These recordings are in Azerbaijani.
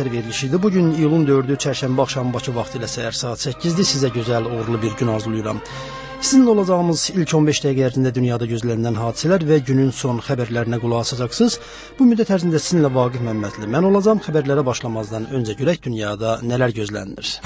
xəbər verilişidir. Bugün iyulun 4-ü çərşənbə axşamı Bakı vaxtı ilə səhər saat 8-dir. Sizə gözəl, uğurlu bir gün arzulayıram. Sizinlə olacağımız ilk 15 dəqiqə ərzində dünyada gözlənilən hadisələr və günün son xəbərlərinə qulaq asacaqsınız. Bu müddət ərzində sizinlə Vaqif Məmmədli mən olacağam. Xəbərlərə başlamazdan öncə görək dünyada nələr gözlənilir.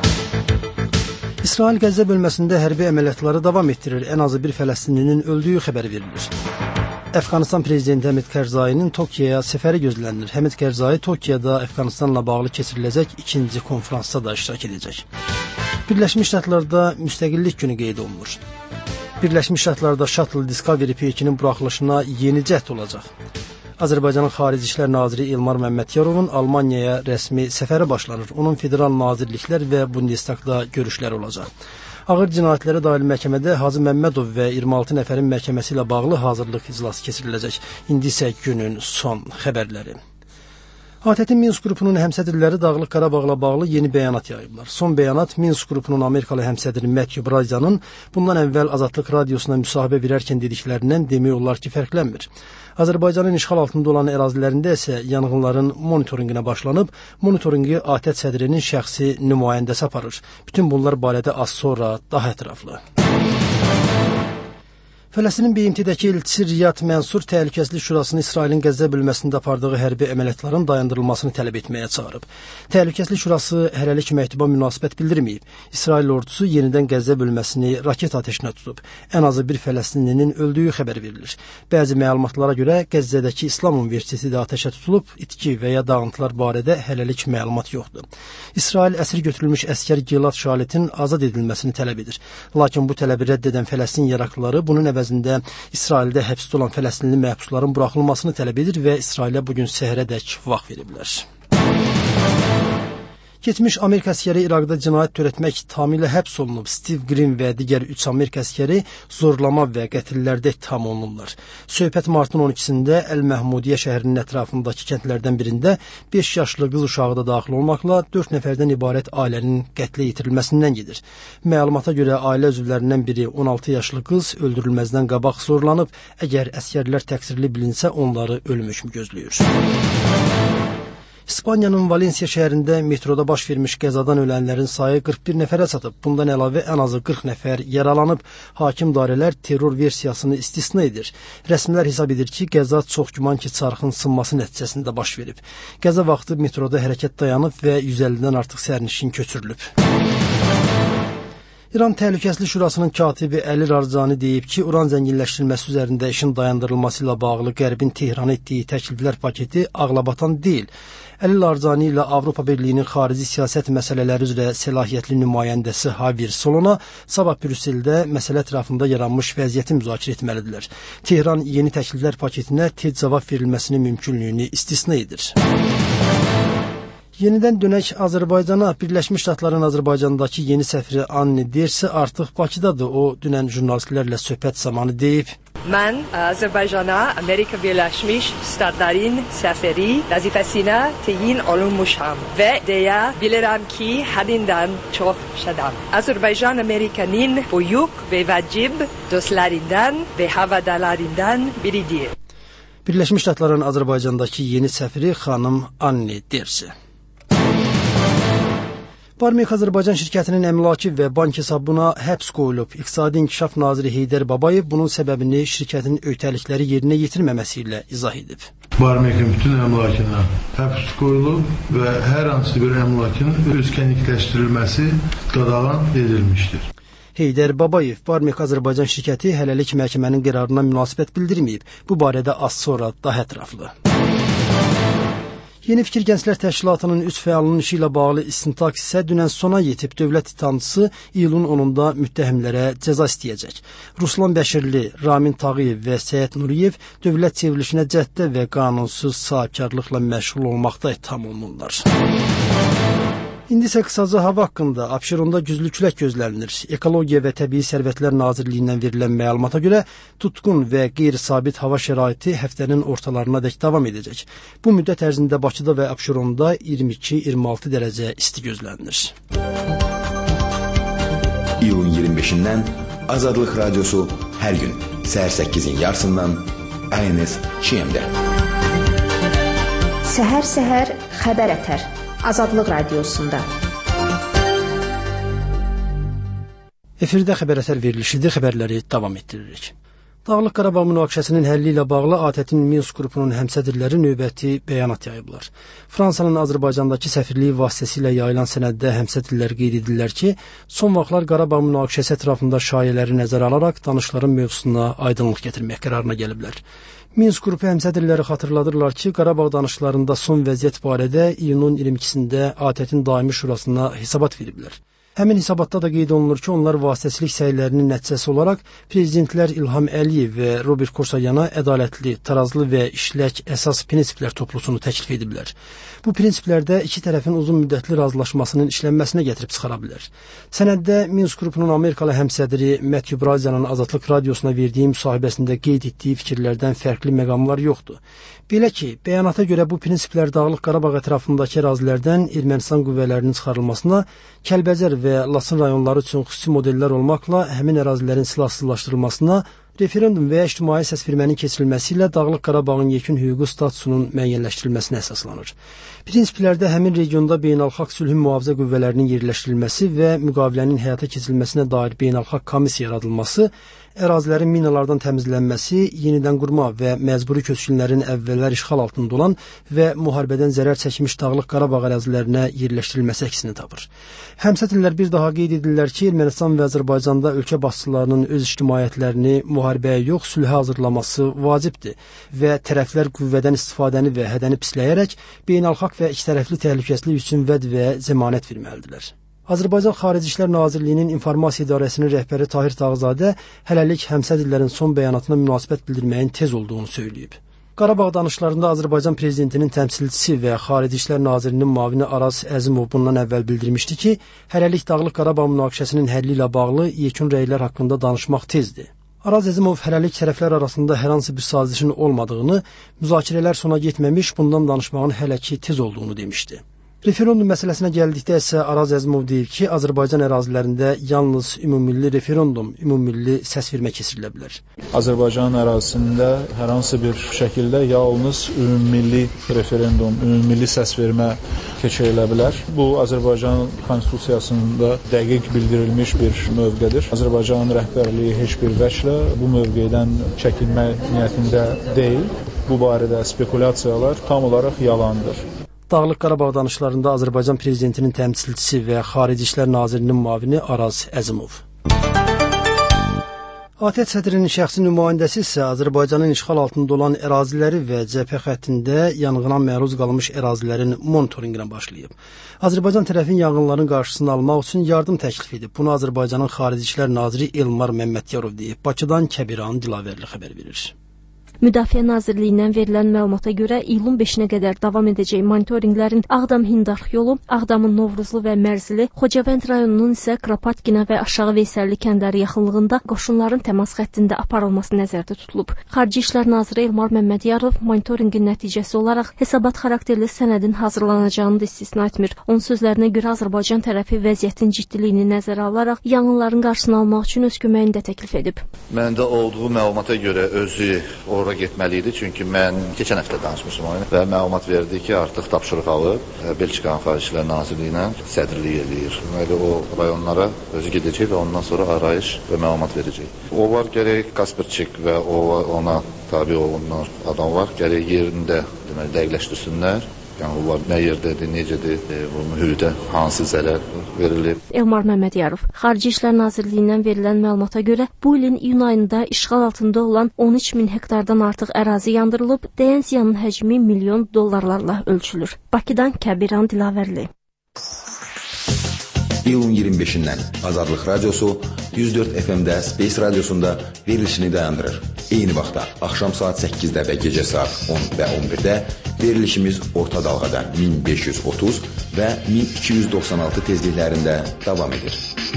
İsrail Qəzza bölməsində hərbi əməliyyatları davam etdirir. Ən azı bir Fələstinlinin öldüyü xəbəri verilir. Əfqanistan prezidenti Həmid Kərzayinin Tokyoya səfəri gözlənilir. Həmid Kərzai Tokyoda Əfqanistanla bağlı keçiriləcək ikinci konfransda da iştirak edəcək. Birləşmiş Ştatlarda müstəqillik günü qeyd olunur. Birləşmiş Ştatlarda Shuttle Discovery peykinin buraxılışına yeni cəhd olacaq. Azərbaycanın Xarici İşlər Naziri Elmar Məmmədyarovun Almaniyaya rəsmi səfəri başlanır. Onun federal nazirliklər və Bundestagda görüşləri olacaq. Ağır cinayətlərə dair məhkəmədə Hacı Məmmədov və 26 nəfərin məhkəməsi ilə bağlı hazırlıq iclası keçiriləcək. İndi isə günün son xəbərləri. ATƏT-in Minsk qrupunun həmsədrləri Dağlıq Qarabağla bağlı yeni bəyanat yayıblar. Son bəyanat Minsk qrupunun Amerikalı həmsədri Matthew Bryzanın bundan əvvəl Azadlıq Radiosuna müsahibə verərkən dediklərindən demək olar ki, fərqlənmir. Azərbaycanın işğal altında olan ərazilərində isə yanğınların monitorinqinə başlanıb, monitorinqi ATƏT sədrinin şəxsi nümayəndəsi aparır. Bütün bunlar barədə az sonra daha ətraflı. Fələstinin BMT-dəki elçisi Riyad Mənsur Təhlükəsizlik Şurasını İsrailin Qəzza bölməsində apardığı hərbi əməliyyatların dayandırılmasını tələb etməyə çağırıb. Təhlükəsizlik Şurası hələlik məktuba münasibət bildirməyib. İsrail ordusu yenidən Qəzza bölməsini raket atəşinə tutub. Ən azı bir Fələstinlinin öldüyü xəbər verilir. Bəzi məlumatlara görə Qəzzədəki İslam Universiteti də atəşə tutulub, itki və ya dağıntılar barədə hələlik məlumat yoxdur. İsrail əsir götürülmüş əskər Gilad Şalitin azad edilməsini tələb edir. Lakin bu tələbi rədd edən Fələstin yaraqlıları bunun əvəzində İsraildə həbsdə olan Fələstinli məhbusların buraxılmasını tələb edir və İsrailə bugün səhərədək vaxt veriblər. Keçmiş Amerika əskəri İraqda cinayət törətmək tamamilə həbs olunub. Steve Green və digər 3 Amerika əskəri zorlama və qətllərdə ittiham olunurlar. Söhbət martın 12-sində Əl-Məhmudiyyə şəhərinin ətrafındakı kəndlərdən birində 5 yaşlı qız uşağı da daxil olmaqla 4 nəfərdən ibarət ailənin qətlə yetirilməsindən gedir. Məlumata görə ailə üzvlərindən biri 16 yaşlı qız öldürülməzdən qabaq zorlanıb. Əgər əskərlər təqsirli bilinsə onları ölüm hökmü gözləyir. İspaniyanın Valensiya şəhərində metroda baş vermiş qəzadan ölənlərin sayı 41 nəfərə çatıb. Bundan əlavə ən azı 40 nəfər yaralanıb. Hakim dairələr terror versiyasını istisna edir. Rəsmilər hesab edir ki, qəza çox güman ki, çarxın sınması nəticəsində baş verib. Qəza vaxtı metroda hərəkət dayanıb və 150-dən artıq sərnişin köçürülüb. İran Təhlükəsizlik Şurasının katibi Əli Rarzani deyib ki, uran zənginləşdirilməsi üzərində işin dayandırılması ilə bağlı Qərbin Tehrana etdiyi təkliflər paketi ağlabatan deyil. Əli Rarzani ilə Avropa Birliyinin xarici siyasət məsələləri üzrə səlahiyyətli nümayəndəsi Javier Solana sabah Brüsseldə məsələ ətrafında yaranmış vəziyyəti müzakirə etməlidirlər. Tehran yeni təkliflər paketinə tez cavab verilməsinin mümkünlüyünü istisna edir. Yenidən dönək Azərbaycana. Birləşmiş Ştatların Azərbaycandakı yeni səfiri Anne Dersi artıq Bakıdadır. O, dünən jurnalistlərlə söhbət zamanı deyib. Mən Azərbaycana Amerika Birləşmiş Ştatların səfiri vəzifəsinə təyin olunmuşam və deyə bilirəm ki, həddindən çox şadam. Azərbaycan Amerikanın böyük və vacib dostlarından və havadalarından biridir. Birləşmiş Ştatların Azərbaycandakı yeni səfiri xanım Anne Dersi. Barmik Azərbaycan şirkətinin əmlakı və bank hesabına həbs qoyulub. İqtisadi İnkişaf Naziri Heydər Babayev bunun səbəbini şirkətin öhdəlikləri yerinə yetirməməsi ilə izah edib. Barmikin bütün əmlakına həbs qoyulub və hər hansı bir əmlakın özkənikləşdirilməsi qadağan edilmişdir. Heydər Babayev, Barmik Azərbaycan şirkəti hələlik məhkəmənin qərarına münasibət bildirməyib. Bu barədə az sonra daha ətraflı. Yeni Fikir Gənclər Təşkilatının 3 fəalının işi ilə bağlı istintaq isə dünən sona yetib. Dövlət ittihamçısı iyulun 10-da müttəhimlərə cəza istəyəcək. Ruslan Bəşirli, Ramin Tağıyev və Səyid Nuriyev dövlət çevrilişinə cəhddə və qanunsuz sahibkarlıqla məşğul olmaqda ittiham olunurlar. İndi isə qısaca hava haqqında. Abşeronda güclü külək gözlənilir. Ekologiya və Təbii Sərvətlər Nazirliyindən verilən məlumata görə tutqun və qeyri-sabit hava şəraiti həftənin ortalarınadək davam edəcək. Bu müddət ərzində Bakıda və Abşeronda 22-26 dərəcə isti gözlənilir. İyulun 25-dən Azadlıq Radiosu hər gün səhər 8-in yarısından ANS Çiyemdə. Səhər-səhər xəbər ətər. Azadlıq Radiosunda. Efirdə xəbər əsər verilişidir, xəbərləri davam etdiririk. Dağlıq Qarabağ münaqişəsinin həlli ilə bağlı ATƏT-in Minsk qrupunun həmsədrləri növbəti bəyanat yayıblar. Fransanın Azərbaycandakı səfirliyi vasitəsilə yayılan sənəddə həmsədrlər qeyd edirlər ki, son vaxtlar Qarabağ münaqişəsi ətrafında şayələri nəzərə alaraq danışıqların mövzusuna aydınlıq gətirmək qərarına gəliblər. Minsk qrupu həmsədrləri xatırladırlar ki, Qarabağ danışıqlarında son vəziyyət barədə iyunun 22-sində ATƏT-in daimi şurasına hesabat veriblər. Həmin hesabatda da qeyd olunur ki, onlar vasitəçilik səylərinin nəticəsi olaraq prezidentlər İlham Əliyev və Robert Kosayana ədalətli, tarazlı və işlək əsas prinsiplər toplusunu təklif ediblər. Bu prinsiplərdə iki tərəfin uzun müddətli razılaşmasının işlənməsinə gətirib çıxara bilər. Sənəddə Minsk qrupunun Amerikalı həmsədri Matthew Brazia'nın Azadlıq Radiosuna verdiyi müsahibəsində qeyd etdiyi fikirlərdən fərqli məqamlar yoxdur. Belə ki, bəyanata görə bu prinsiplər Dağlıq Qarabağ ətrafındakı ərazilərdən Ermənistan qüvvələrinin çıxarılmasına, Kəlbəcər və Laçın rayonları üçün xüsusi modellər olmaqla həmin ərazilərin silahsızlaşdırılmasına, referendum və ya ictimai səsvermənin keçirilməsi ilə Dağlıq Qarabağın yekun hüquqi statusunun müəyyənləşdirilməsinə əsaslanır. Prinsiplərdə həmin regionda beynəlxalq sülhün mühafizə qüvvələrinin yerləşdirilməsi və müqavilənin həyata keçirilməsinə dair beynəlxalq komissiya yaradılması, ərazilərin minalardan təmizlənməsi, yenidən qurma və məcburi köçkünlərin əvvəllər işğal altında olan və müharibədən zərər çəkmiş Dağlıq Qarabağ ərazilərinə yerləşdirilməsi əksini tapır. Həmsədrlər bir daha qeyd edirlər ki, Ermənistan və Azərbaycanda ölkə başçılarının öz ictimaiyyətlərini müharibəyə yox, sülhə hazırlaması vacibdir və tərəflər qüvvədən istifadəni və hədəni pisləyərək beynəlxalq və ikitərəfli təhlükəsizlik üçün vəd və zəmanət verməlidirlər. Azərbaycan Xarici İşlər Nazirliyinin İnformasiya İdarəsinin rəhbəri Tahir Tağızadə hələlik həmsədrlərin son bəyanatına münasibət bildirməyin tez olduğunu söyləyib. Qarabağ danışıqlarında Azərbaycan prezidentinin təmsilçisi və Xarici İşlər Nazirinin müavini Araz Əzimov bundan əvvəl bildirmişdi ki, hələlik Dağlıq Qarabağ münaqişəsinin həlli ilə bağlı yekun rəylər haqqında danışmaq tezdir. Araz Əzimov hələlik tərəflər arasında hər hansı bir sazişin olmadığını, müzakirələr sona getməmiş, bundan danışmağın hələ ki tez olduğunu demişdi. Referendum məsələsinə gəldikdə isə Araz Əzimov deyir ki, Azərbaycan ərazilərində yalnız ümumilli referendum, ümumilli səsvermə keçirilə bilər. Azərbaycan ərazisində hər hansı bir şəkildə yalnız ümumilli referendum, ümumilli səsvermə keçirilə bilər. Bu, Azərbaycan konstitusiyasında dəqiq bildirilmiş bir mövqedir. Azərbaycan rəhbərliyi heç bir vəclə bu mövqedən çəkinmə niyyətində deyil. Bu barədə spekulyasiyalar tam olaraq yalandır. Dağlıq Qarabağ danışıqlarında Azərbaycan prezidentinin təmsilçisi və Xarici İşlər Nazirinin müavini Araz Əzimov. ATƏT sədrinin şəxsi nümayəndəsi isə Azərbaycanın işğal altında olan əraziləri və cəbhə xəttində yanğına məruz qalmış ərazilərin monitorinqinə başlayıb. Azərbaycan tərəfin yanğınların qarşısını almaq üçün yardım təklif edib. Bunu Azərbaycanın Xarici İşlər Naziri Elmar Məmmədiyarov deyib. Bakıdan Kəbiran Dilavərli xəbər verir. Müdafiə Nazirliyindən verilən məlumata görə iyulun 5-nə qədər davam edəcək monitorinqlərin Ağdam-Hindarx yolu, Ağdamın Novruzlu və Mərzili, Xocavənd rayonunun isə Kropatgina və Aşağı Veysəlli kəndləri yaxınlığında qoşunların təmas xəttində aparılması nəzərdə tutulub. Xarici İşlər Naziri Elmar Məmmədiyarov monitorinqin nəticəsi olaraq hesabat xarakterli sənədin hazırlanacağını da istisna etmir. Onun sözlərinə görə Azərbaycan tərəfi vəziyyətin ciddiliyini nəzərə alaraq yanğınların qarşısını almaq üçün öz köməyini də təklif edib. Məndə olduğu məlumata görə özü ora getməli idi, çünki mən keçən həftə danışmışım ona və məlumat verdi ki, artıq tapşırıq alıb Belçika Xarici İşlər Nazirliyinə sədrlik eləyir. Deməli, o rayonlara özü gedəcək və ondan sonra arayış və məlumat verəcək. O var, gərək Kasperçik və ona tabi olunan adam var, gərək yerində dəqiqləşdirsinlər. Yəni, onlar nə yerdədir, necədir, bu mühitə hansı zələr verilib. Elmar Məmmədiyarov, Xarici İşlər Nazirliyindən verilən məlumata görə bu ilin iyun ayında işğal altında olan 13.000 hektardan artıq ərazi yandırılıb, dəyən ziyanın həcmi milyon dollarlarla ölçülür. Bakıdan Kəbiran Dilavərli. İyulun 25-dən Azadlıq Radiosu 104 FM-də Space Radiosunda verilişini dayandırır. Eyni vaxtda axşam saat 8-də və gecə saat 10 və 11-də verilişimiz orta dalğada 1530 və 1296 tezliklərində davam edir.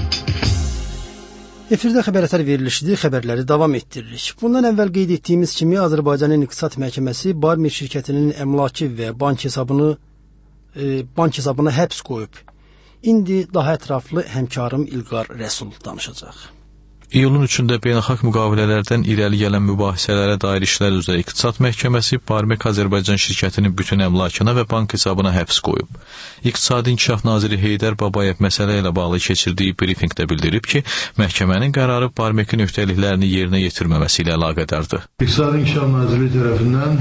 Efirdə xəbər əsər verilişidir, xəbərləri davam etdiririk. Bundan əvvəl qeyd etdiyimiz kimi Azərbaycanın İqtisad Məhkəməsi Barmir şirkətinin əmlaki və bank hesabına həbs qoyub. İndi daha ətraflı həmkarım İlqar Rəsul danışacaq. İyulun 3-də beynəlxalq müqavilələrdən irəli gələn mübahisələrə dair işlər üzrə İqtisad Məhkəməsi Barmek Azərbaycan şirkətinin bütün əmlakına və bank hesabına həbs qoyub. İqtisadi İnkişaf naziri Heydər Babayev məsələ ilə bağlı keçirdiyi brifinqdə bildirib ki, məhkəmənin qərarı Barmekin öhdəliklərini yerinə yetirməməsi ilə əlaqədardır. İqtisadi İnkişaf Nazirliyi tərəfindən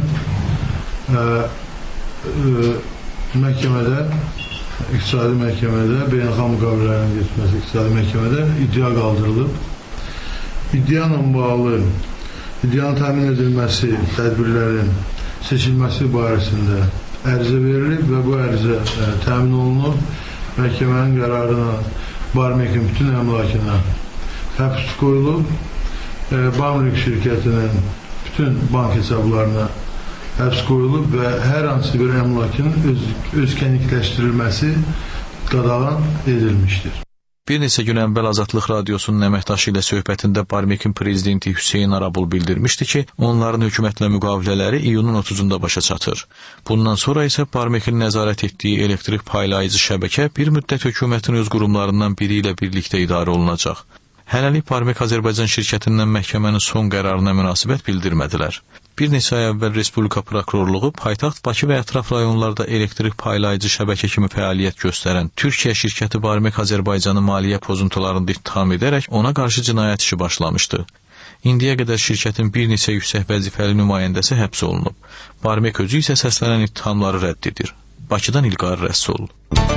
İqtisadi məhkəmədə beynəlxalq müqavilələrin getməsi İqtisadi məhkəmədə iddia qaldırılıb. İddianın bağlı, iddianın təmin edilməsi, tədbirlərin seçilməsi barəsində ərizə verilib və bu ərizə təmin olunub. Məhkəmənin qərarına Barmekin bütün əmlakına həbs qoyulub. Barmek şirkətinin bütün bank hesablarına həbs qoyulub və hər hansı bir əmlakın öz kənikləşdirilməsi qadağan edilmişdir. Bir neçə gün əvvəl Azadlıq Radiosunun əməkdaşı ilə söhbətində Barmekin prezidenti Hüseyn Arabul bildirmişdi ki, onların hökumətlə müqavilələri iyunun 30-da başa çatır. Bundan sonra isə Barmekin nəzarət etdiyi elektrik paylayıcı şəbəkə bir müddət hökumətin öz qurumlarından biri ilə birlikdə idarə olunacaq. Hələlik Barmek Azərbaycan şirkətindən məhkəmənin son qərarına münasibət bildirmədilər. Bir neçə ay əvvəl Respublika Prokurorluğu paytaxt Bakı və ətraf rayonlarda elektrik paylayıcı şəbəkə kimi fəaliyyət göstərən Türkiyə şirkəti Barmek Azərbaycanı maliyyə pozuntularında ittiham edərək ona qarşı cinayət işi başlamışdı. İndiyə qədər şirkətin bir neçə yüksək vəzifəli nümayəndəsi həbs olunub. Barmek özü isə səslənən ittihamları rədd edir. Bakıdan İlqar Rəsul.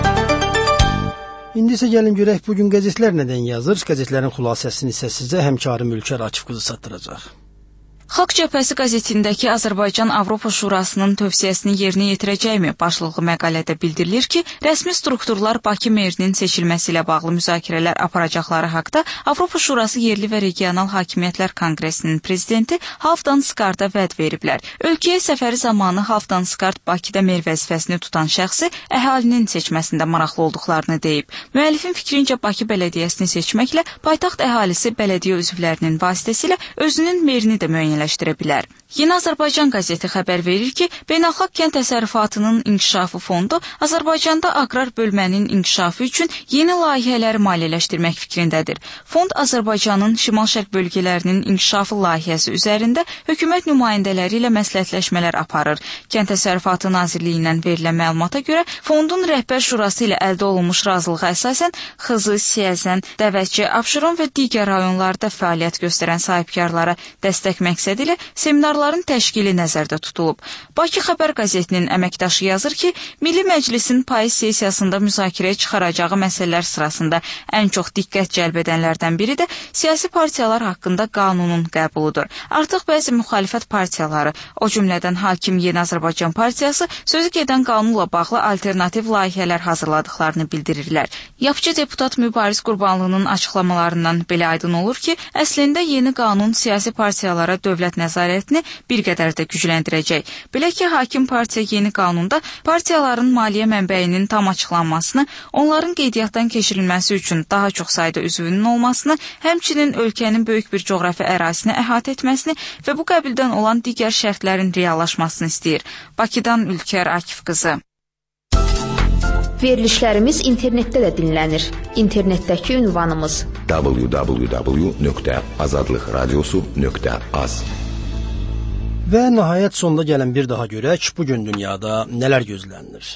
İndi isə gəlin görək bugün qəzetlər nədən yazır. Qəzetlərin xülasəsini isə sizə həmkarım Ülkər Akif qızı çatdıracaq. Xalq Cəbhəsi qəzetindəki Azərbaycan Avropa Şurasının tövsiyəsini yerinə yetirəcəkmi başlıqlı məqalədə bildirilir ki, rəsmi strukturlar Bakı merinin seçilməsi ilə bağlı müzakirələr aparacaqları haqda Avropa Şurası Yerli və Regional Hakimiyyətlər Konqresinin prezidenti Halfdan Skarda vəd veriblər. Ölkəyə səfəri zamanı Halfdan Skard Bakıda mer vəzifəsini tutan şəxsi əhalinin seçməsində maraqlı olduqlarını deyib. Müəllifin fikrincə Bakı bələdiyyəsini seçməklə paytaxt əhalisi bələdiyyə üzvlərinin vasitəsilə özünün merini də müəyyənləşdirə bilər. Yeni Azərbaycan qəzeti xəbər verir ki, Beynəlxalq Kənd Təsərrüfatının İnkişafı Fondu Azərbaycanda aqrar bölmənin inkişafı üçün yeni layihələri maliyyələşdirmək fikrindədir. Fond Azərbaycanın şimal-şərq bölgələrinin inkişafı layihəsi üzərində hökumət nümayəndələri ilə məsləhətləşmələr aparır. Kənd Təsərrüfatı Nazirliyindən verilən məlumata görə, fondun rəhbər şurası ilə əldə olunmuş razılığa əsasən Xızı, Siyəzən, Dəvətçi, Abşeron və digər rayonlarda fəaliyyət göstərən sahibkarlara dəstək məqsədi ilə seminarların təşkili nəzərdə tutulub. Bakı Xəbər qəzetinin əməkdaşı yazır ki, Milli Məclisin payız sessiyasında müzakirəyə çıxaracağı məsələlər sırasında ən çox diqqət cəlb edənlərdən biri də siyasi partiyalar haqqında qanunun qəbuludur. Artıq bəzi müxalifət partiyaları, o cümlədən Hakim Yeni Azərbaycan Partiyası sözü gedən qanunla bağlı alternativ layihələr hazırladıqlarını bildirirlər. Yapıcı deputat Mübariz Qurbanlının açıqlamalarından belə aydın olur ki, əslində yeni qanun siyasi partiyalara dövlət nəzarətini bir qədər də gücləndirəcək. Belə ki, hakim partiya yeni qanunda partiyaların maliyyə mənbəyinin tam açıqlanmasını, onların qeydiyyatdan keçirilməsi üçün daha çox sayda üzvünün olmasını, həmçinin ölkənin böyük bir coğrafi ərazisini əhatə etməsini və bu qəbildən olan digər şərtlərin reallaşmasını istəyir. Bakıdan Ülkər Akif qızı. Verilişlərimiz internetdə də dinlənir. İnternetdəki ünvanımız www.azadlıqradiosu.az. Və nəhayət sonda gələn bir daha görək, bugün dünyada nələr gözlənilir.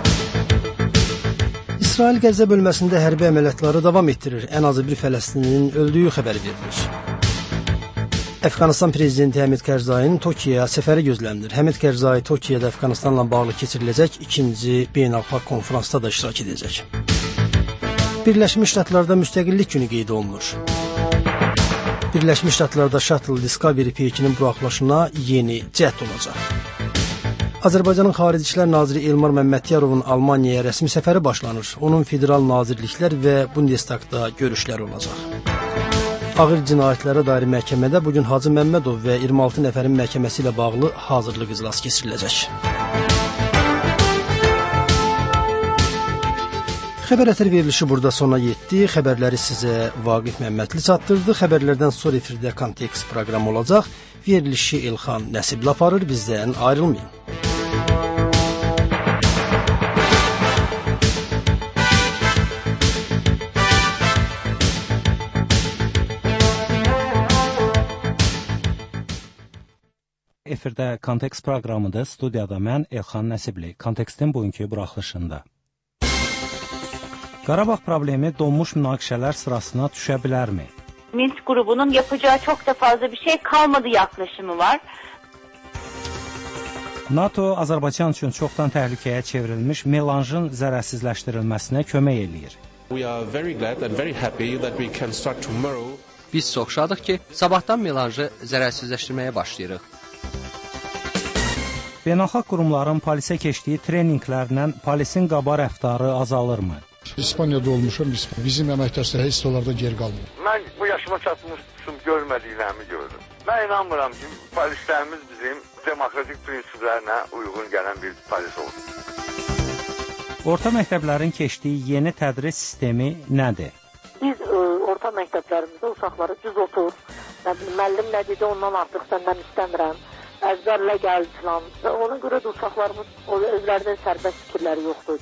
İsrail Qəzza bölməsində hərbi əməliyyatları davam etdirir. Ən azı bir Fələstinlinin öldüyü xəbəri verilir. Əfqanistan prezidenti Həmid Kərzayinin Tokyoya səfəri gözlənilir. Həmid Kərzai Tokyoda Əfqanistanla bağlı keçiriləcək ikinci beynəlxalq konferansda da iştirak edəcək. Birləşmiş Ştatlarda müstəqillik günü qeyd olunur. Birləşmiş Ştatlarda Shuttle Discovery peykinin buraxılışına yeni cəhd olacaq. Azərbaycanın Xarici İşlər Naziri Elmar Məmmədyarovun Almaniyaya rəsmi səfəri başlanır. Onun federal nazirliklər və Bundestagda görüşləri olacaq. Ağır cinayətlərə dair məhkəmədə bugün Hacı Məmmədov və 26 nəfərin məhkəməsi ilə bağlı hazırlıq iclası keçiriləcək. Xəbər ətər verilişi burada sona yetdi. Xəbərləri sizə Vaqif Məmmədli çatdırdı. Xəbərlərdən sonra efirdə Kontekst proqramı olacaq. Verilişi İlxan Nəsibli aparır. Bizdən ayrılmayın. efirdə Kontekst proqramıdır. Studiyada mən Elxan Nəsibli. Kontekstin bugünkü buraxılışında. Qarabağ problemi donmuş münaqişələr sırasına düşə bilərmi? Minsk grubunun yapacağı çok da fazla bir şey kalmadı yaklaşımı var. NATO Azərbaycan üçün çoxdan təhlükəyə çevrilmiş melanjın zərərsizləşdirilməsinə kömək eləyir. Biz çox şadıq ki, sabahdan melanjı zərərsizləşdirməyə başlayırıq. Beynəlxalq qurumların polisə keçdiyi treninqlərlə polisin qaba rəftarı azalırmı? İspaniyada olmuşam, bizim əməkdaşlar heç onlarda geri qalmır. Mən bu yaşıma çatmışım, görmədiklərimi gördüm. Mən inanmıram ki, polislərimiz bizim demokratik prinsiplərinə uyğun gələn bir polis olsun. Orta məktəblərin keçdiyi yeni tədris sistemi nədir? Biz orta məktəblərimizdə uşaqları düz otur, müəllim nə dedi, ondan artıq səndən istəmirəm, əzbərlə gəl filan. Və ona görə də uşaqlarımız özlərində sərbəst fikirləri yoxdur.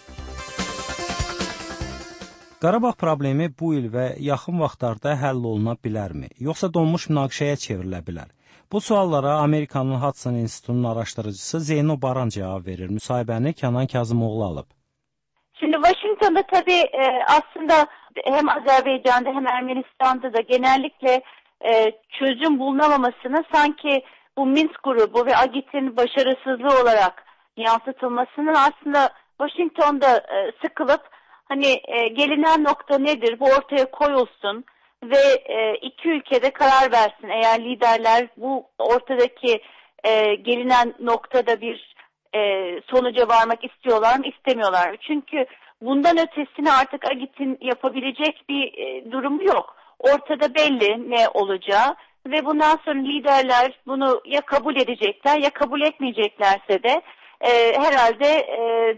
Qarabağ problemi bu il və yaxın vaxtlarda həll oluna bilərmi? Yoxsa donmuş münaqişəyə çevrilə bilər? Bu suallara Amerikanın Hudson İnstitutunun araşdırıcısı Zeyno Baran cevap verir. Müsahibəni Kənan Kazımoğlu alıb. Şimdi Washington'da tabii aslında hem Azerbaycan'da hem Ermenistan'da da genellikle çözüm bulunamamasını sanki bu Minsk grubu ve AGİT'in başarısızlığı olarak yansıtılmasının aslında Washington'da sıkılıp hani gelinen nokta nedir bu ortaya koyulsun ve iki ülkede karar versin eğer liderler bu ortadaki gelinen noktada bir sonuca varmak istiyorlar mı istemiyorlar mı? Çünkü bundan ötesini artık AGİT'in yapabilecek bir durumu yok. Ortada belli ne olacağı ve bundan sonra liderler bunu ya kabul edecekler ya kabul etmeyeceklerse de herhalde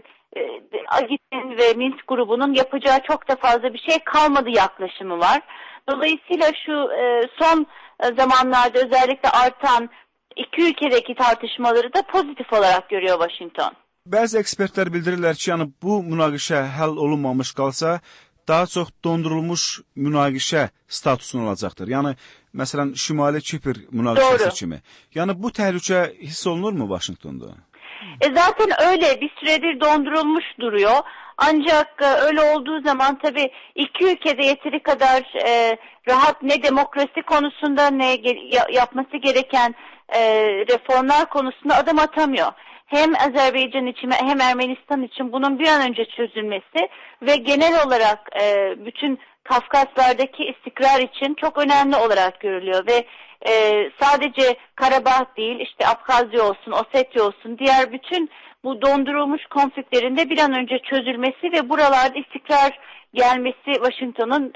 AGİT'in ve Minsk grubunun yapacağı çok da fazla bir şey kalmadı yaklaşımı var. Dolayısıyla şu son zamanlarda özellikle artan iki ülkedeki tartışmaları da pozitif olarak görüyor Washington. Bəzi ekspertlər bildirirlər ki, yəni bu münaqişə həll olunmamış qalsa, daha çox dondurulmuş münaqişə statusunu alacaqdır. Yəni, məsələn, Şimali Kipr münaqişəsi kimi. Yəni, bu təhlükə hiss olunurmu Washington'da? Zaten öyle bir süredir dondurulmuş duruyor. Ancak öyle olduğu zaman tabii iki ülkede yeteri kadar rahat ne demokrasi konusunda ne yapması gereken reformlar konusunda adım atamıyor. Hem Azerbaycan için hem Ermenistan için bunun bir an önce çözülmesi ve genel olarak bütün Kafkaslardaki istikrar için çok önemli olarak görülüyor ve sadece Karabağ değil işte Abkhazya olsun, Osetya olsun diğer bütün bu dondurulmuş konfliklerin de bir an önce çözülmesi ve buralarda istikrar gelmesi Washington'un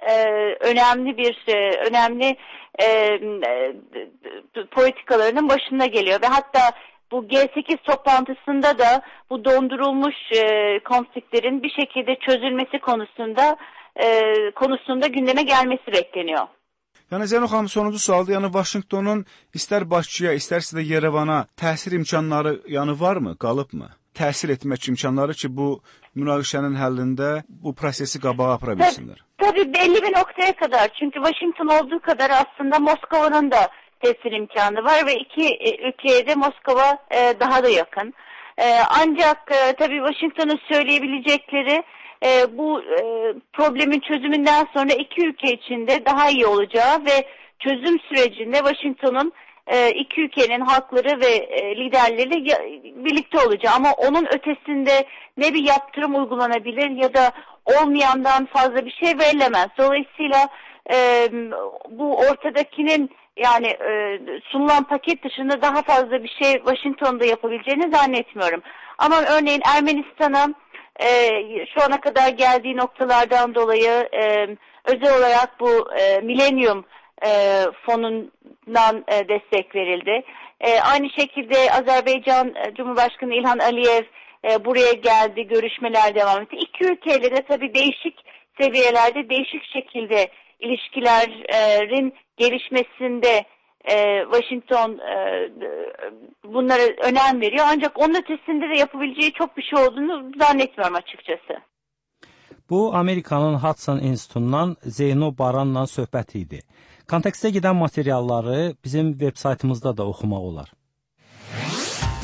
önemli politikalarının başında geliyor ve hatta bu G8 toplantısında da bu dondurulmuş konfliklerin bir şekilde çözülmesi konusunda gündeme gelmesi bekleniyor. Yəni Zeyno xanım sonuncu sualdır. Yəni Washingtonun istər Bakıya, istərsə də Yerevana təsir imkanları yəni varmı, qalıbmı? Təsir etmək imkanları ki, bu münaqişənin həllində bu prosesi qabağa apara bilsinlər. Tabii belli bir noktaya kadar. Çünkü Washington olduğu kadar aslında Moskova'nın da tesir imkanı var ve iki ülkeye de Moskova daha da yakın. Ancak tabii Washington'un söyleyebilecekleri bu problemin çözümünden sonra iki ülke içinde daha iyi olacağı ve çözüm sürecinde Washington'un iki ülkenin halkları ve liderleri birlikte olacağı ama onun ötesinde ne bir yaptırım uygulanabilir ya da olmayandan fazla bir şey verilemez. Dolayısıyla bu ortadakinin yani sunulan paket dışında daha fazla bir şey Washington'da yapabileceğini zannetmiyorum. Ama örneğin Ermenistan'a şu ana kadar geldiği noktalardan dolayı özel olarak bu Millennium fonundan destek verildi. Aynı şekilde Azerbaycan Cumhurbaşkanı İlhan Aliyev buraya geldi, görüşmeler devam etti. İki ülkeyle de tabii değişik seviyelerde, değişik şekilde ilişkilerin gelişmesinde Washington bunlara önem veriyor. Ancak onun ötesinde de yapabileceği çok bir şey olduğunu zannetmiyorum açıkçası. Bu Amerikanın Hudson İnstitutundan Zeyno Baranla söhbət idi. Kontekstə gedən materialları bizim veb saytımızda da oxumaq olar.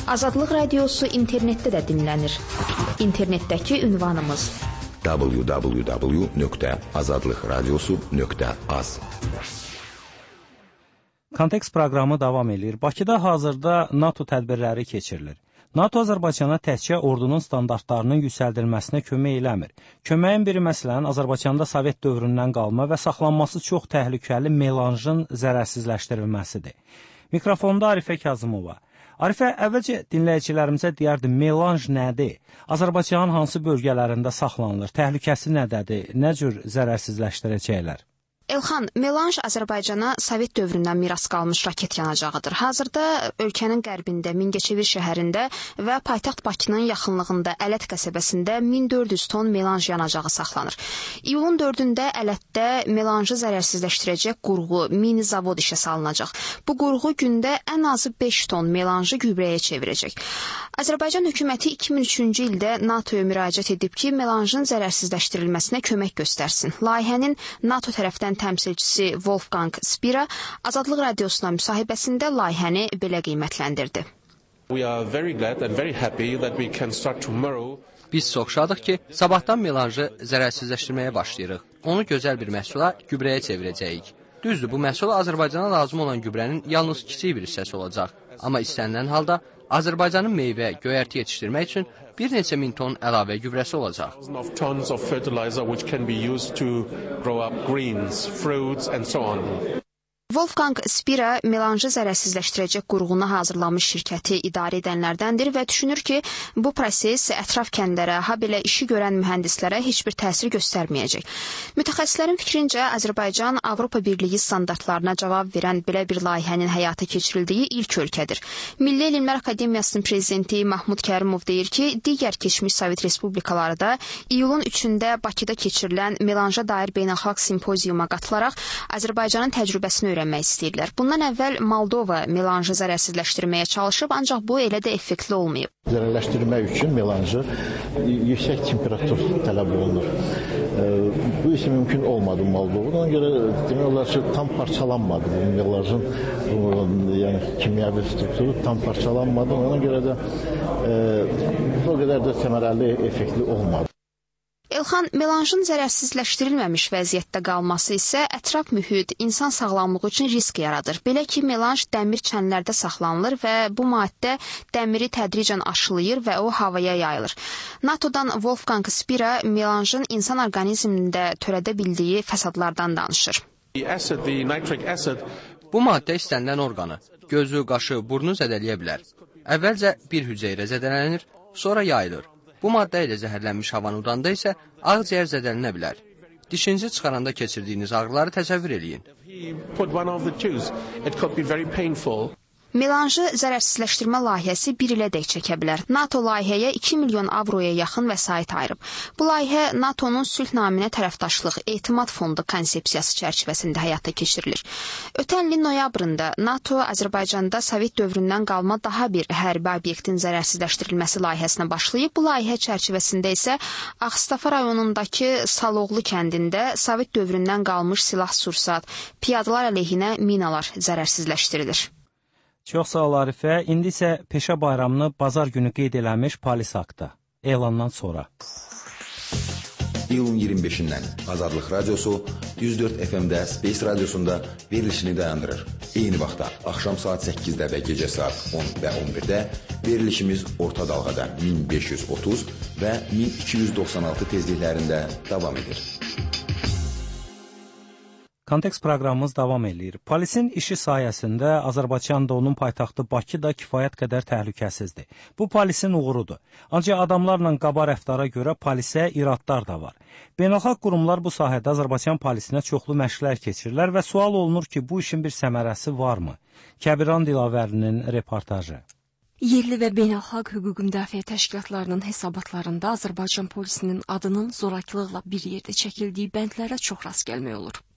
Azadlıq Radiosu internetdə də dinlənir. İnternetdəki ünvanımız www.azadlıqradiosu.az. Kontekst proqramı davam edir. Bakıda hazırda NATO tədbirləri keçirilir. NATO Azərbaycana təkcə ordunun standartlarının yüksəldilməsinə kömək eləmir. Köməyin biri məsələn Azərbaycanda Sovet dövründən qalma və saxlanması çox təhlükəli melanjın zərərsizləşdirilməsidir. Mikrofonda Arifə Kazımova. Arifə, əvvəlcə dinləyicilərimizə deyərdim, melanj nədir? Azərbaycanın hansı bölgələrində saxlanılır? Təhlükəsi nədədir? Nə cür zərərsizləşdirəcəklər? Elxan, melanj Azərbaycana Sovet dövründən miras qalmış raket yanacağıdır. Hazırda ölkənin qərbində, Mingəçevir şəhərində və paytaxt Bakının yaxınlığında Ələt qəsəbəsində 1400 ton melanj yanacağı saxlanır. İyulun 4-də Ələtdə melanjı zərərsizləşdirəcək qurğu, mini zavod işə salınacaq. Bu qurğu gündə ən azı 5 ton melanjı gübrəyə çevirəcək. Azərbaycan hökuməti 2003-cü ildə NATO-ya müraciət edib ki, melanjın zərərsizləşdirilməsinə kömək göstərsin. Layihənin NATO tərəfdən təmsilçisi Wolfgang Spira Azadlıq Radiosuna müsahibəsində layihəni belə qiymətləndirdi. Biz çox şadıq ki, sabahdan melanjı zərərsizləşdirməyə başlayırıq. Onu gözəl bir məhsula, gübrəyə çevirəcəyik. Düzdür, bu məhsul Azərbaycana lazım olan gübrənin yalnız kiçik bir hissəsi olacaq. Amma istənilən halda Azərbaycanın meyvə, göyərti yetişdirmək üçün bir neçə min ton əlavə gübrəsi olacaq. Wolfgang Spira melanjı zərərsizləşdirəcək qurğunu hazırlamış şirkəti idarə edənlərdəndir və düşünür ki, bu proses ətraf kəndlərə, habelə işi görən mühəndislərə heç bir təsir göstərməyəcək. Mütəxəssislərin fikrincə, Azərbaycan Avropa Birliyi standartlarına cavab verən belə bir layihənin həyata keçirildiyi ilk ölkədir. Milli Elmlər Akademiyasının prezidenti Mahmud Kərimov deyir ki, digər keçmiş Sovet Respublikaları da iyulun 3-də Bakıda keçirilən melanja dair beynəlxalq simpoziyuma qatılaraq Azərbaycanın təcrübəsini öyrənmək istəyirlər. Bundan əvvəl Moldova melanjı zərərsizləşdirməyə çalışıb, ancaq bu elə də effektli olmayıb. Zərərləşdirmək üçün melanjı yüksək temperatur tələb olunur. Bu isə mümkün olmadı Moldovada. Ona görə demək olar ki, tam parçalanmadı. Melanjın yəni kimyəvi strukturu tam parçalanmadı. Ona görə də o qədər də səmərəli, effektli olmadı. Elxan, melanjın zərərsizləşdirilməmiş vəziyyətdə qalması isə ətraf mühit, insan sağlamlığı üçün risk yaradır. Belə ki, melanj dəmir çənlərdə saxlanılır və bu maddə dəmiri tədricən aşılayır və o havaya yayılır. NATO-dan Wolfgang Spira melanjın insan orqanizmində törədə bildiyi fəsadlardan danışır. Bu maddə istənilən orqanı, gözü, qaşı, burnu zədələyə bilər. Əvvəlcə bir hüceyrə zədələnir, sonra yayılır. Bu maddə ilə zəhərlənmiş havanı udanda isə ağciyər zədələnə bilər. Dişinizi çıxaranda keçirdiyiniz ağrıları təsəvvür eləyin. Melanjı zərərsizləşdirmə layihəsi 1 ilədək çəkə bilər. NATO layihəyə 2 milyon avroya yaxın vəsait ayırıb. Bu layihə NATO-nun sülh naminə tərəfdaşlıq, etimad fondu konsepsiyası çərçivəsində həyata keçirilir. Ötən ilin noyabrında NATO Azərbaycanda Sovet dövründən qalma daha bir hərbi obyektin zərərsizləşdirilməsi layihəsinə başlayıb. Bu layihə çərçivəsində isə Ağstafa rayonundakı Saloğlu kəndində Sovet dövründən qalmış silah-sursat, piyadalar əleyhinə minalar zərərsizləşdirilir. Çox sağ ol Arifə. İndi isə peşə bayramını bazar günü qeyd eləmiş polis aktı. Elandan sonra. İyulun 25-dən Azadlıq Radiosu 104 FM-də Space Radiosunda verilişini dayandırır. Eyni vaxtda axşam saat 8-də və gecə saat 10 və 11-də verilişimiz orta dalğada 1530 və 1296 tezliklərində davam edir. Kontekst proqramımız davam edir. Polisin işi sayəsində Azərbaycanda onun paytaxtı Bakı da kifayət qədər təhlükəsizdir. Bu polisin uğurudur. Ancaq adamlarla qaba rəftara görə polisə iradlar da var. Beynəlxalq qurumlar bu sahədə Azərbaycan polisinə çoxlu məşqlər keçirirlər və sual olunur ki, bu işin bir səmərəsi varmı? Kəbiran Dilavərinin reportajı. Yerli və beynəlxalq hüquq müdafiə təşkilatlarının hesabatlarında Azərbaycan polisinin adının zorakılıqla bir yerdə çəkildiyi bəndlərə çox rast gəlmək olur.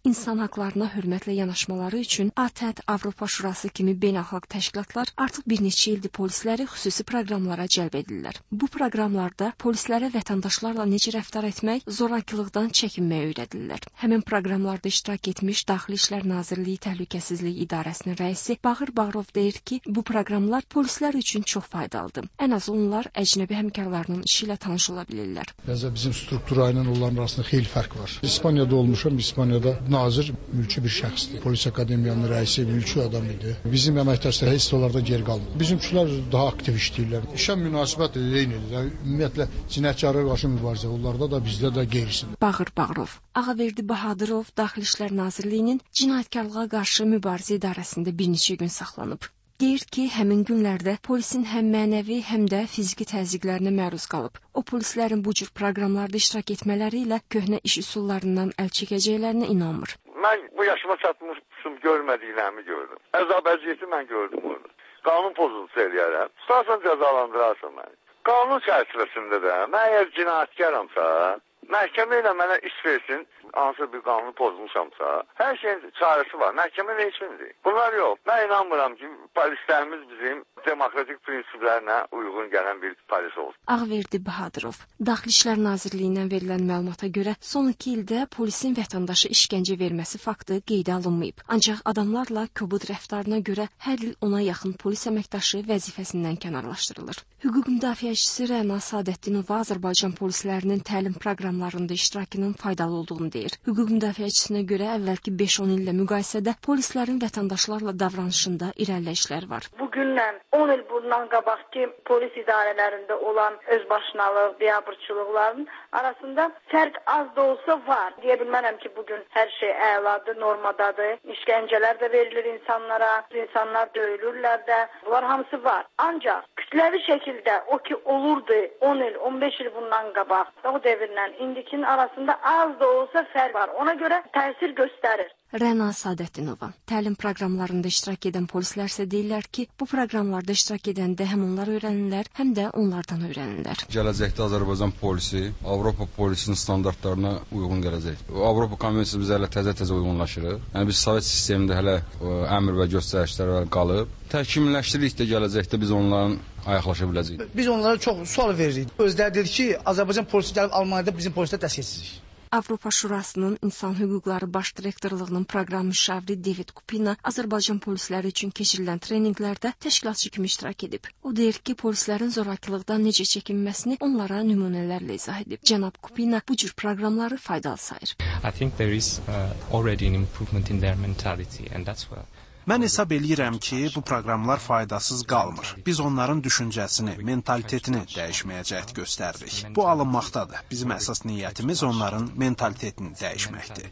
İnsan haqlarına hörmətlə yanaşmaları üçün ATƏT, Avropa Şurası kimi beynəlxalq təşkilatlar artıq bir neçə ildir polisləri xüsusi proqramlara cəlb edirlər. Bu proqramlarda polislərə vətəndaşlarla necə rəftar etmək, zorakılıqdan çəkinməyə öyrədirlər. Həmin proqramlarda iştirak etmiş Daxili İşlər Nazirliyi Təhlükəsizlik İdarəsinin rəisi Bağır Bağırov deyir ki, bu proqramlar polislər üçün çox faydalıdır. Ən az onlar əcnəbi həmkarlarının işi ilə tanış ola bilirlər. Bizim struktura ilə onların arasında xeyli fərq var. İspaniyada olmuşam, İspaniyada nazir mülki bir şəxsdir. Polis akademiyanın rəisi mülki adam idi. Bizim əməkdaşlar heç onlarda geri qalmır. Bizimkilər daha aktiv işləyirlər. İşə münasibət eynidir. Ümumiyyətlə cinayətkarlara qarşı mübarizə onlarda da bizdə də qeyrisidir. Bağır Bağırov, Ağaverdi Bahadırov Daxili İşlər Nazirliyinin cinayətkarlığa qarşı mübarizə idarəsində bir neçə gün saxlanıb. Deyir ki, həmin günlərdə polisin həm mənəvi, həm də fiziki təzyiqlərinə məruz qalıb. O polislərin bu cür proqramlarda iştirak etmələri ilə köhnə iş üsullarından əl çəkəcəklərinə inanmır. Mən bu yaşıma çatmışım, görmədiklərimi gördüm. Əzab əziyyəti mən gördüm orada. Qanun pozuntusu eləyərəm. Tutarsan cəzalandırarsan məni. Qanun çərçivəsində də mən əgər cinayətkaramsa, məhkəmə ilə mənə iş versin, hansı bir qanunu pozmuşamsa, hər şeyin çarəsi var. Məhkəmə nə içindir? Bunlar yox. Mən inanmıram ki, polislərimiz bizim demokratik prinsiplərinə uyğun gələn bir polis olsun. Ağverdi Bahadırov, Daxili İşlər Nazirliyindən verilən məlumata görə son 2 ildə polisin vətəndaşa işgəncə verməsi faktı qeydə alınmayıb. Ancaq adamlarla kobud rəftarına görə hər il ona yaxın polis əməkdaşı vəzifəsindən kənarlaşdırılır. Hüquq müdafiəçisi Rəna Sadəddinova Azərbaycan polislərinin təlim proqramlarında iştirakının faydalı olduğunu deyir. Hüquq müdafiəçisinə görə əvvəlki 5-10 illə müqayisədə polislərin vətəndaşlarla davranışında irəliləyişlər var. Bugündən 10 il bundan qabaqki polis idarələrində olan özbaşınalıq, biabırçılıqların arasında fərq az da olsa var. Deyə bilmərəm ki, bugün hər şey əladır, normadadır. İşgəncələr də verilir insanlara, insanlar döyülürlər də. Bunlar hamısı var. Ancaq kütləvi şəkildə o ki olurdu 10 il, 15 il bundan qabaq, o devirlə indikinin arasında az da olsa fərq var. Ona görə təsir göstərir. Rəna Sadəddinova, təlim proqramlarında iştirak edən polislər isə deyirlər ki, bu proqramlarda iştirak edəndə həm onlar öyrənirlər, həm də onlardan öyrənirlər. Gələcəkdə Azərbaycan polisi Avropa polisinin standartlarına uyğun gələcək. Avropa konvensiyası bizə hələ təzə-təzə uyğunlaşırıq. Yəni biz Sovet sistemində hələ əmr və göstərişlər qalıb. Təkmilləşdirikdə gələcəkdə biz onların ayaqlaşa biləcəyik. Biz onlara çox sual veririk. Özləri dedi ki, Azərbaycan polisi gəlib Almaniyada bizim polislər dəstəkləyəcək. Avropa Şurasının İnsan Hüquqları Baş Direktorluğunun proqram müşaviri David Kupina Azərbaycan polisləri üçün keçirilən treninqlərdə təşkilatçı kimi iştirak edib. O deyir ki, polislərin zorakılıqdan necə çəkinməsini onlara nümunələrlə izah edib. Cənab Kupina bu cür proqramları faydalı sayır. I think there is already an improvement in their mentality and that's why Mən hesab eləyirəm ki, bu proqramlar faydasız qalmır. Biz onların düşüncəsini, mentalitetini dəyişməyə cəhd göstəririk. Bu alınmaqdadır. Bizim əsas niyyətimiz onların mentalitetini dəyişməkdir.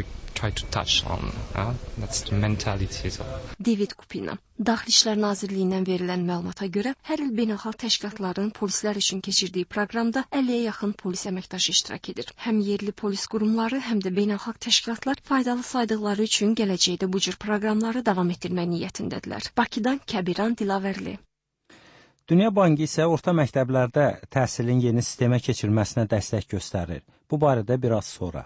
David Kupina, Daxili İşlər Nazirliyindən verilən məlumata görə hər il beynəlxalq təşkilatların polislər üçün keçirdiyi proqramda 50-yə yaxın polis əməkdaşı iştirak edir. Həm yerli polis qurumları, həm də beynəlxalq təşkilatlar faydalı saydıqları üçün gələcəkdə bu cür proqramları davam etdirmək niyyətindədirlər. Bakıdan Kəbiran Dilavərli. Dünya Bankı isə orta məktəblərdə təhsilin yeni sistemə keçirilməsinə dəstək göstərir. Bu barədə biraz sonra.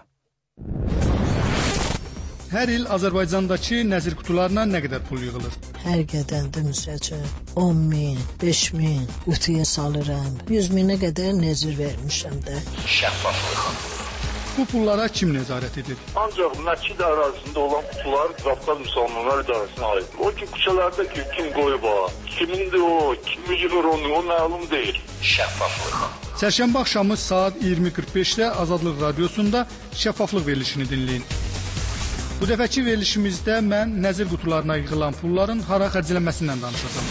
Hər il Azərbaycandakı nəzir qutularına nə qədər pul yığılır? Hər qədəndə məsələn 10.000, 5.000 qutuya salıram. 100.000-ə qədər nəzir vermişəm də. Şəffaflıq. Bu pullara kim nəzarət edir? Ancaq məscid ərazisində olan qutular Qafqaz Müsəlmanlar İdarəsinə aiddir. O ki, küçələrdə kim qoyub o, kimindir o, kim yığır onu, o məlum deyil. Şəffaflıq. Çərşənbə axşamı saat 20:45-də Azadlıq Radiosunda şəffaflıq verilişini dinləyin. Bu dəfəki verilişimizdə mən nəzir qutularına yığılan pulların hara xərclənməsindən danışacağam.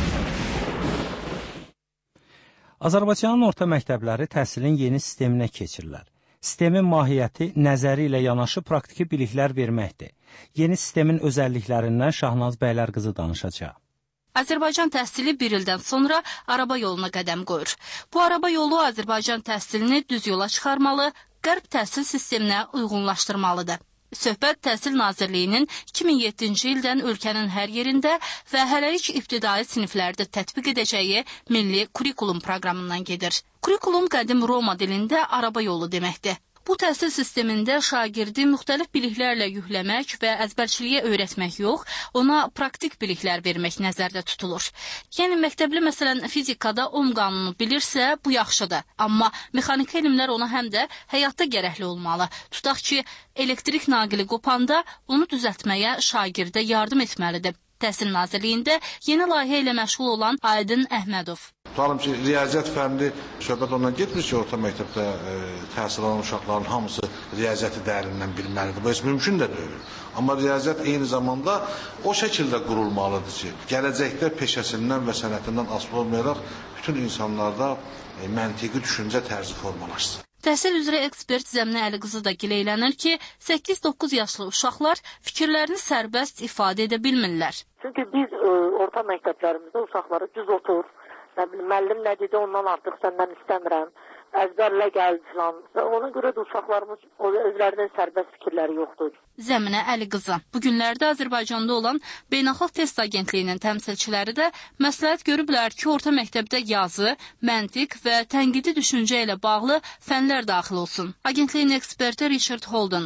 Azərbaycanın orta məktəbləri təhsilin yeni sisteminə keçirilər. Sistemin mahiyyəti nəzəri ilə yanaşı praktiki biliklər verməkdir. Yeni sistemin özəlliklərindən Şahnaz Bəylərqızı danışacaq. Azərbaycan təhsili bir ildən sonra araba yoluna qədəm qoyur. Bu araba yolu Azərbaycan təhsilini düz yola çıxarmalı, qərb təhsil sisteminə uyğunlaşdırmalıdır. Söhbət Təhsil Nazirliyinin 2007-ci ildən ölkənin hər yerində və hələlik ibtidai siniflərdə tətbiq edəcəyi Milli Kurikulum proqramından gedir. Kurikulum qədim Roma dilində araba yolu deməkdir. Bu təhsil sistemində şagirdi müxtəlif biliklərlə yükləmək və əzbərçiliyə öyrətmək yox, ona praktik biliklər vermək nəzərdə tutulur. Yəni, məktəbli məsələn fizikada ohm qanunu bilirsə, bu yaxşıdır. Amma mexaniki elmlər ona həm də həyatda gərəkli olmalı. Tutaq ki, elektrik naqili qopanda onu düzəltməyə şagirdə yardım etməlidir. Təhsil Nazirliyində yeni layihə ilə məşğul olan Aydın Əhmədov. Tutalım ki, riyaziyyat fənni söhbət ondan getmir ki, orta məktəbdə təhsil alan uşaqların hamısı riyaziyyatı dərindən bilməlidir. Bu heç mümkün də deyil. Amma riyaziyyat eyni zamanda o şəkildə qurulmalıdır ki, gələcəkdə peşəsindən və sənətindən asılı olmayaraq bütün insanlarda məntiqi düşüncə tərzi formalaşsın. Təhsil üzrə ekspert Zəminə Əliqızı da gileylənir ki, 8-9 yaşlı uşaqlar fikirlərini sərbəst ifadə edə bilmirlər. Çünki biz orta məktəblərimizdə uşaqları düz otur, müəllim nə dedi ondan artıq səndən istəmirəm, əzbərlə gəl filan. Ona görə də uşaqlarımız özlərinin sərbəst fikirləri yoxdur. Zəminə Əliqızı. Bu günlərdə Azərbaycanda olan Beynəlxalq Test Agentliyinin təmsilçiləri də məsləhət görüblər ki, orta məktəbdə yazı, məntiq və tənqidi düşüncə ilə bağlı fənlər daxil olsun. Agentliyin eksperti Richard Holden.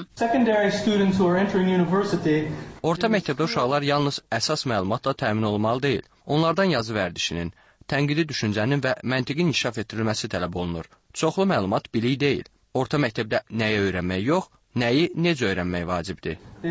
Orta məktəbdə uşaqlar yalnız əsas məlumatla təmin olmalı deyil. Onlardan yazı vərdişinin, tənqidi düşüncənin və məntiqin inkişaf etdirilməsi tələb olunur. Çoxlu məlumat bilik deyil. Orta məktəbdə nəyi öyrənmək yox, nəyi necə öyrənmək vacibdir.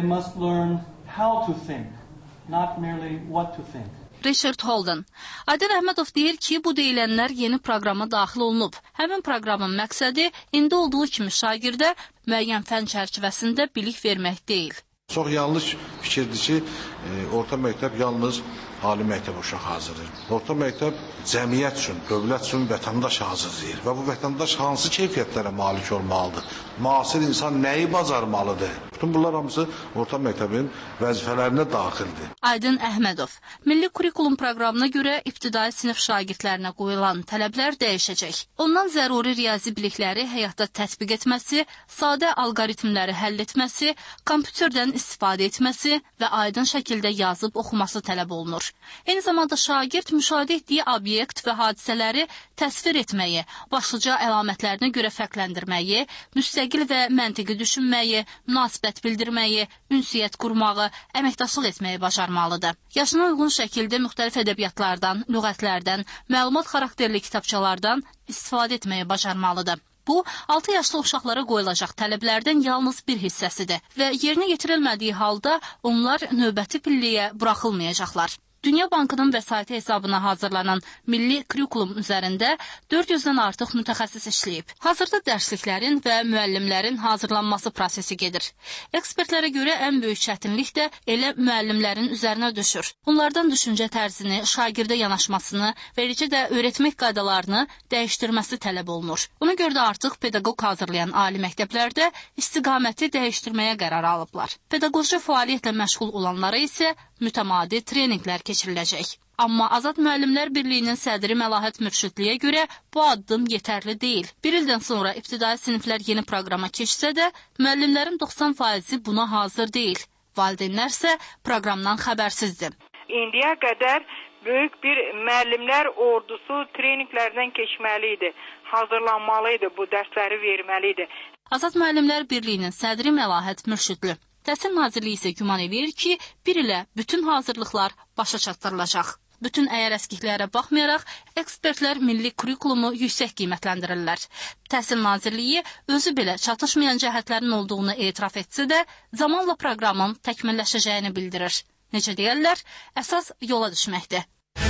Richard Holden. Aydın Əhmədov deyir ki, bu deyilənlər yeni proqrama daxil olunub. Həmin proqramın məqsədi indi olduğu kimi şagirdə müəyyən fən çərçivəsində bilik vermək deyil. Çox yanlış fikirdir ki, orta məktəb yalnız ali məktəb uşaq hazırlayır. Orta məktəb cəmiyyət üçün, dövlət üçün vətəndaş hazırlayır və bu vətəndaş hansı keyfiyyətlərə malik olmalıdır? Müasir insan nəyi bacarmalıdır? Bütün bunlar hamısı orta məktəbin vəzifələrinə daxildir. Aydın Əhmədov. Milli kurikulum proqramına görə ibtidai sinif şagirdlərinə qoyulan tələblər dəyişəcək. Ondan zəruri riyazi bilikləri həyatda tətbiq etməsi, sadə alqoritmləri həll etməsi, kompüterdən istifadə etməsi və aydın şəkildə yazıb oxuması tələb olunur. Eyni zamanda şagird müşahidə etdiyi obyekt və hadisələri təsvir etməyi, başlıca əlamətlərinə görə fərqləndirməyi, müstəqil və məntiqi düşünməyi, münasibət bildirməyi, ünsiyyət qurmağı, əməkdaşlıq etməyi bacarmalıdır. Yaşına uyğun şəkildə müxtəlif ədəbiyyatlardan, lüğətlərdən, məlumat xarakterli kitabçalardan istifadə etməyi bacarmalıdır. Bu, 6 yaşlı uşaqlara qoyulacaq tələblərdən yalnız bir hissəsidir və yerinə yetirilmədiyi halda onlar növbəti pilləyə buraxılmayacaqlar. Dünya Bankının vəsaiti hesabına hazırlanan milli kurikulum üzərində 400-dən artıq mütəxəssis işləyib. Hazırda dərsliklərin və müəllimlərin hazırlanması prosesi gedir. Ekspertlərə görə ən böyük çətinlik də elə müəllimlərin üzərinə düşür. Onlardan düşüncə tərzini, şagirdə yanaşmasını və eləcə də öyrətmək qaydalarını dəyişdirməsi tələb olunur. Ona görə də artıq pedaqoq hazırlayan ali məktəblərdə istiqaməti dəyişdirməyə qərar alıblar. Pedaqoji fəaliyyətlə məşğul olanlara isə mütəmadi treninqlər keçiriləcək. Amma Azad Müəllimlər Birliyinin sədri Məlahət Mürşidliyə görə bu addım yetərli deyil. Bir ildən sonra ibtidai siniflər yeni proqrama keçsə də, müəllimlərin 90% buna hazır deyil. Valideynlər isə proqramdan xəbərsizdir. İndiyə qədər böyük bir müəllimlər ordusu treninqlərdən keçməli idi, hazırlanmalı idi, bu dərsləri verməli idi. Azad Müəllimlər Birliyinin sədri Məlahət Mürşidli. Təhsil Nazirliyi isə güman edir ki, bir ilə bütün hazırlıqlar başa çatdırılacaq. Bütün əyər-əskiklərə baxmayaraq, ekspertlər milli kurikulumu yüksək qiymətləndirirlər. Təhsil Nazirliyi özü belə çatışmayan cəhətlərin olduğunu etiraf etsə də, zamanla proqramın təkmilləşəcəyini bildirir. Necə deyərlər, əsas yola düşməkdir.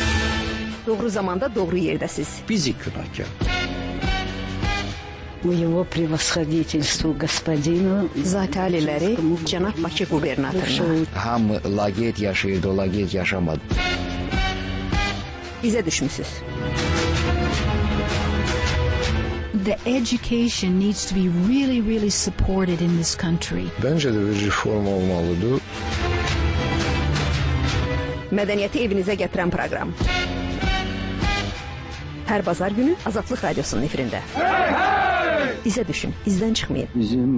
Doğru zamanda doğru yerdəsiz. Bizi günahkar. Его превосходительству господину Zati aliləri cənab Bakı qubernatoruna. Hamı laqeyd yaşayırdı, o laqeyd yaşamadı. Bizə düşmüsüz. The education needs to be really supported in this country. Bence de bir reform olmalıdır. Mədəniyyəti evinizə gətirən proqram. Hər bazar günü Azadlıq Radiosunun efirində. Bizə düşün, izdən çıxmayın.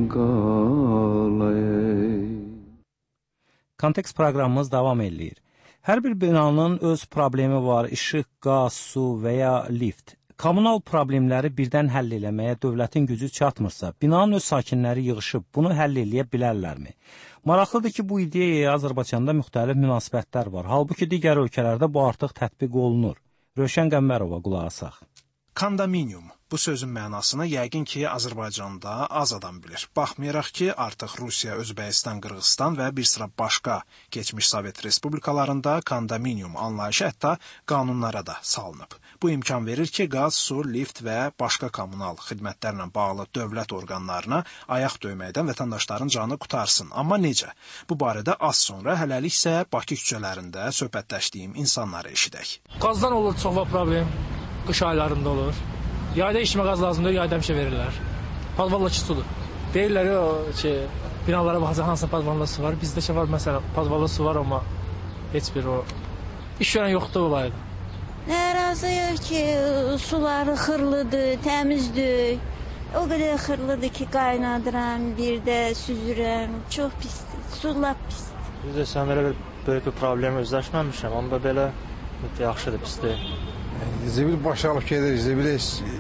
Kontekst proqramımız davam edir. Hər bir binanın öz problemi var, işıq, qaz, su və ya lift. Kommunal problemləri birdən həll eləməyə dövlətin gücü çatmırsa, binanın öz sakinləri yığışıb bunu həll eləyə bilərlərmi? Maraqlıdır ki, bu ideyaya Azərbaycanda müxtəlif münasibətlər var. Halbuki digər ölkələrdə bu artıq tətbiq olunur. Rövşən Qəmbərova, qulaq asaq. Kondominium. Bu sözün mənasını yəqin ki, Azərbaycanda az adam bilir. Baxmayaraq ki, artıq Rusiya, Özbəkistan, Qırğızstan və bir sıra başqa keçmiş Sovet respublikalarında kondominium anlayışı hətta qanunlara da salınıb. Bu imkan verir ki, qaz, su, lift və başqa kommunal xidmətlərlə bağlı dövlət orqanlarına ayaq döyməkdən vətəndaşların canı qutarsın. Amma necə? Bu barədə az sonra hələlik isə Bakı küçələrində söhbətləşdiyim insanları eşidək. Qazdan olur çox problem, qış aylarında olur. Yayda içmə qaz lazımdır, yayda həmişə verirlər. Podvalla ki, sudur. Deyirlər ki, binalara baxacaq hansına podvalla su var. Bizdə ki var, məsələn, podvalla su var, amma heç bir o iş görən yoxdur olaydı. Narazıyıq ki, suları xırlıdır, təmizdir. O qədər xırlıdır ki, qaynadıram, bir də süzürəm. Çox pisdir, su lap pisdir. Biz də sən belə bir böyük bir problem özləşməmişəm, amma belə yaxşıdır, pisdir. Zibil başalıb gedir, zibil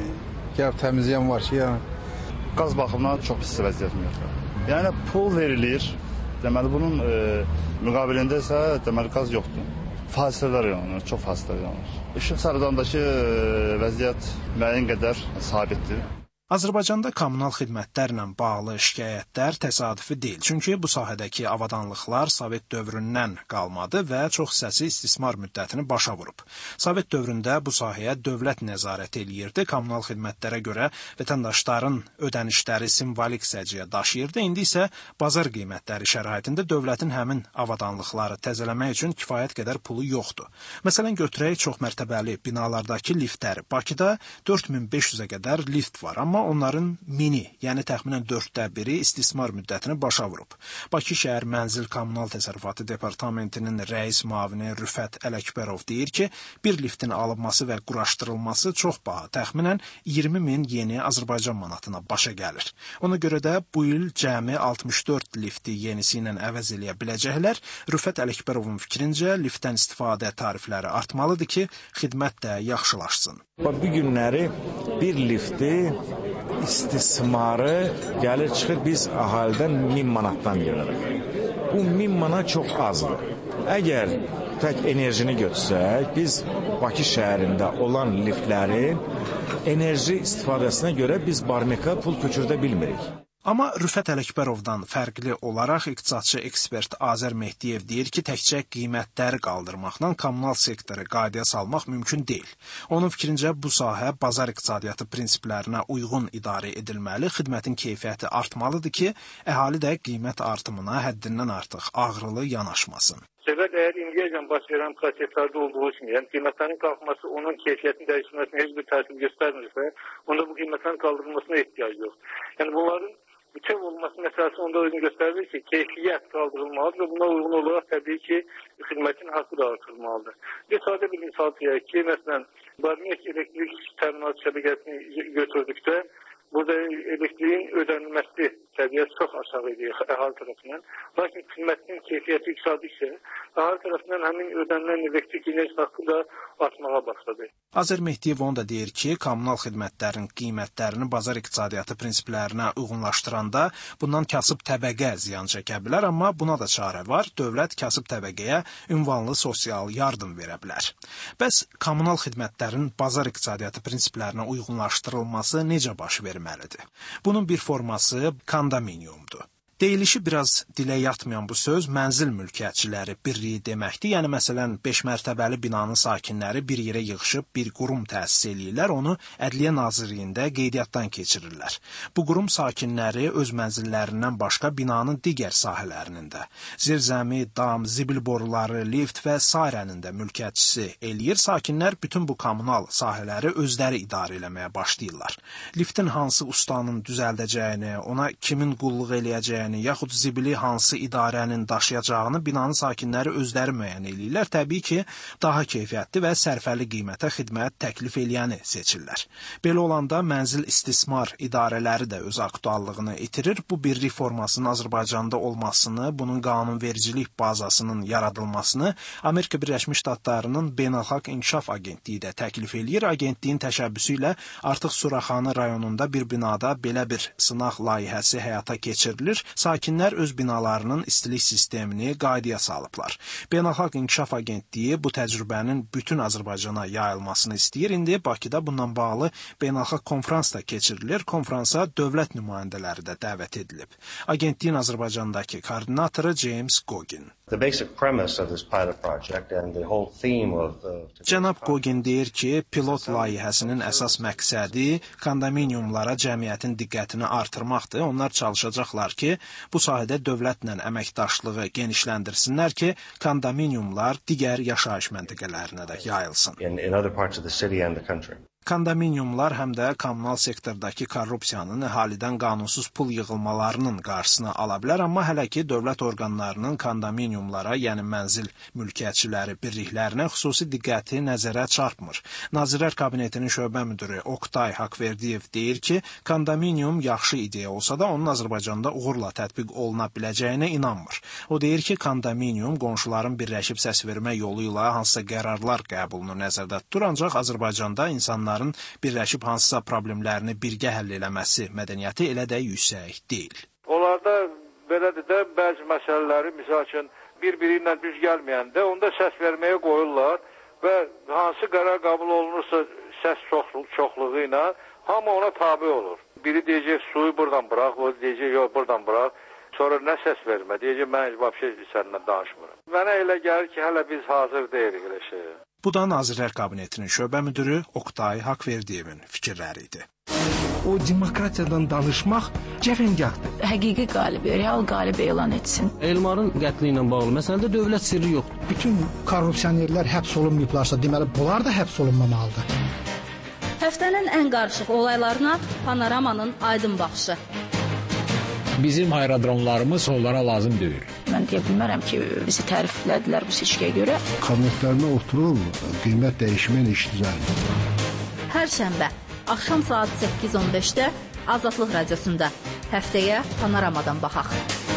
gəlib təmizləyən var ki, yəni. Qaz baxımından çox pis vəziyyətim yoxdur. Yəni, pul verilir, deməli, bunun müqabilində isə, deməli, qaz yoxdur. Fasilələr yanır, çox fasilələr yanır. İşıq sarıdandakı vəziyyət müəyyən qədər sabitdir. Azərbaycanda kommunal xidmətlərlə bağlı şikayətlər təsadüfi deyil. Çünki bu sahədəki avadanlıqlar Sovet dövründən qalmadı və çox hissəsi istismar müddətini başa vurub. Sovet dövründə bu sahəyə dövlət nəzarət eləyirdi. Kommunal xidmətlərə görə vətəndaşların ödənişləri simvolik səciyyə daşıyırdı. İndi isə bazar qiymətləri şəraitində dövlətin həmin avadanlıqları təzələmək üçün kifayət qədər pulu yoxdur. Məsələn, götürək çoxmərtəbəli binalardakı liftləri. Bakıda 4500-ə qədər lift var, amma onların mini, yəni təxminən 1/4 istismar müddətini başa vurub. Bakı şəhər Mənzil Kommunal Təsərrüfatı Departamentinin rəis müavini Rüfət Ələkbərov deyir ki, bir liftin alınması və quraşdırılması çox baha, təxminən 20.000 yeni Azərbaycan manatına başa gəlir. Ona görə də bu il cəmi 64 lifti yenisi ilə əvəz eləyə biləcəklər. Rüfət Ələkbərovun fikrincə, liftdən istifadə tarifləri artmalıdır ki, xidmət də yaxşılaşsın. Bu günləri bir lifti istismarı gəlir çıxır biz əhalidən 1000 manatdan yığırıq. Bu 1000 manat çox azdır. Əgər tək enerjini götürsək, biz Bakı şəhərində olan liftlərin enerji istifadəsinə görə biz barmeka pul köçürdə bilmirik. Amma Rüfət Ələkbərovdan fərqli olaraq iqtisadçı ekspert Azər Mehdiyev deyir ki, təkcə qiymətləri qaldırmaqla kommunal sektoru qaydaya salmaq mümkün deyil. Onun fikrincə bu sahə bazar iqtisadiyyatı prinsiplərinə uyğun idarə edilməli, xidmətin keyfiyyəti artmalıdır ki, əhali də qiymət artımına həddindən artıq ağrılı yanaşmasın. Sebep eğer İngilizce'den baş veren proseslarda olduğu için, yani kıymetlerin kalkması onun keyfiyetini değiştirmesine hiçbir tasvip göstermirse, onda bu kıymetlerin kaldırılmasına ihtiyacı yok. Yani bunların bütün olması meselesi onda uygun gösterdiği ki keyfiyet kaldırılmalıdır ve buna uygun olarak tabii ki hizmetin hakkı da artırılmalıdır. Bir sade bir misal ki mesela Barmiyek elektrik terminal şebekesini götürdükte burada elektriğin ödenilmesi seviyesi çok aşağıydı ahali tarafından. Lakin hizmetin keyfiyeti yükseldikçe ahali tarafından hemen ödenilen elektrik enerji hakkı da artmağa başladı. Azər Mehdiyev onu da deyir ki, kommunal xidmətlərin qiymətlərini bazar iqtisadiyyatı prinsiplərinə uyğunlaşdıranda bundan kasıb təbəqə ziyan çəkə bilər, amma buna da çarə var. Dövlət kasıb təbəqəyə ünvanlı sosial yardım verə bilər. Bəs kommunal xidmətlərin bazar iqtisadiyyatı prinsiplərinə uyğunlaşdırılması necə baş verməlidir? Bunun bir forması kondominiumdur. Deyilişi biraz dilə yatmayan bu söz mənzil mülkiyyətçiləri birliyi deməkdir. Yəni, məsələn, 5 mərtəbəli binanın sakinləri bir yerə yığışıb bir qurum təsis eləyirlər, onu Ədliyyə Nazirliyində qeydiyyatdan keçirirlər. Bu qurum sakinləri öz mənzillərindən başqa binanın digər sahələrinin də, zirzəmi, dam, zibil boruları, lift və sairənin də mülkiyyətçisi eləyir. Sakinlər bütün bu kommunal sahələri özləri idarə eləməyə başlayırlar. Liftin hansı ustanın düzəldəcəyini, ona kimin qulluq eləyəcəyini, idarənin yaxud zibili hansı idarənin daşıyacağını binanın sakinləri özləri müəyyən edirlər. Təbii ki, daha keyfiyyətli və sərfəli qiymətə xidmət təklif eləyəni seçirlər. Belə olanda mənzil istismar idarələri də öz aktuallığını itirir. Bu birlik formasının Azərbaycanda olmasını, bunun qanunvericilik bazasının yaradılmasını Amerika Birləşmiş Ştatlarının Beynəlxalq İnkişaf Agentliyi də təklif eləyir. Agentliyin təşəbbüsü ilə artıq Suraxanı rayonunda bir binada belə bir sınaq layihəsi həyata keçirilir. Sakinlər öz binalarının istilik sistemini qaydaya salıblar. Beynəlxalq İnkişaf Agentliyi bu təcrübənin bütün Azərbaycana yayılmasını istəyir. İndi Bakıda bundan bağlı beynəlxalq konfrans da keçirilir. Konfransa dövlət nümayəndələri də dəvət edilib. Agentliyin Azərbaycandakı koordinatoru James Gogin. Cənab Gogin deyir ki, pilot layihəsinin əsas məqsədi kondominiumlara cəmiyyətin diqqətini artırmaqdır. Onlar çalışacaqlar ki, bu sahədə dövlətlə əməkdaşlığı genişləndirsinlər ki, kondominiumlar digər yaşayış məntəqələrinə də yayılsın. Kondominiumlar həm də kommunal sektordakı korrupsiyanın, əhalidən qanunsuz pul yığılmalarının qarşısını ala bilər, amma hələ ki dövlət orqanlarının kondominiumlara, yəni mənzil mülkiyyətçiləri birliklərinə xüsusi diqqəti nəzərə çarpmır. Nazirlər Kabinetinin şöbə müdürü Oktay Haqverdiyev deyir ki, kondominium yaxşı ideya olsa da onun Azərbaycanda uğurla tətbiq oluna biləcəyinə inanmır. O deyir ki, kondominium qonşuların birləşib səs vermə yolu ilə hansısa qərarlar qəbulunu nəzərdə tutur, ancaq Azərbaycanda insanlar birləşib hansısa problemlərini birgə həll eləməsi mədəniyyəti elə də yüksək deyil. Onlarda belədir də bəzi məsələləri, misal üçün, bir-biri ilə düz gəlməyəndə onda səs verməyə qoyurlar və hansı qərar qəbul olunursa səs çoxluğu ilə hamı ona tabi olur. Biri deyəcək suyu buradan bıraq, o deyəcək yox buradan bıraq. Sonra nə səs vermə, deyəcək mən heç bir şey səninlə danışmıram. Mənə elə gəlir ki, hələ biz hazır deyirik elə şeyə. Bu da Nazirlər Kabinetinin şöbə müdürü Oktay Haqverdiyevin fikirləri idi. O demokratiyadan danışmaq cəfəngahdır. Həqiqi qalibi, real qalibi elan etsin. Elmarın qətli ilə bağlı məsələdə dövlət sirri yoxdur. Bütün korrupsionerlər həbs olunmayıblarsa, deməli bunlar da həbs olunmamalıdır. Həftənin ən qarışıq olaylarına Panoramanın aydın baxışı. Bizim aerodromlarımız onlara lazım deyil. Mən deyə bilmərəm ki, bizi təriflədilər bu seçkiyə görə. Kabinetlərində oturur, qiymət dəyişmən işçiləri. Hər şənbə axşam saat 8:15-də Azadlıq Radiosunda. Həftəyə Panoramadan baxaq.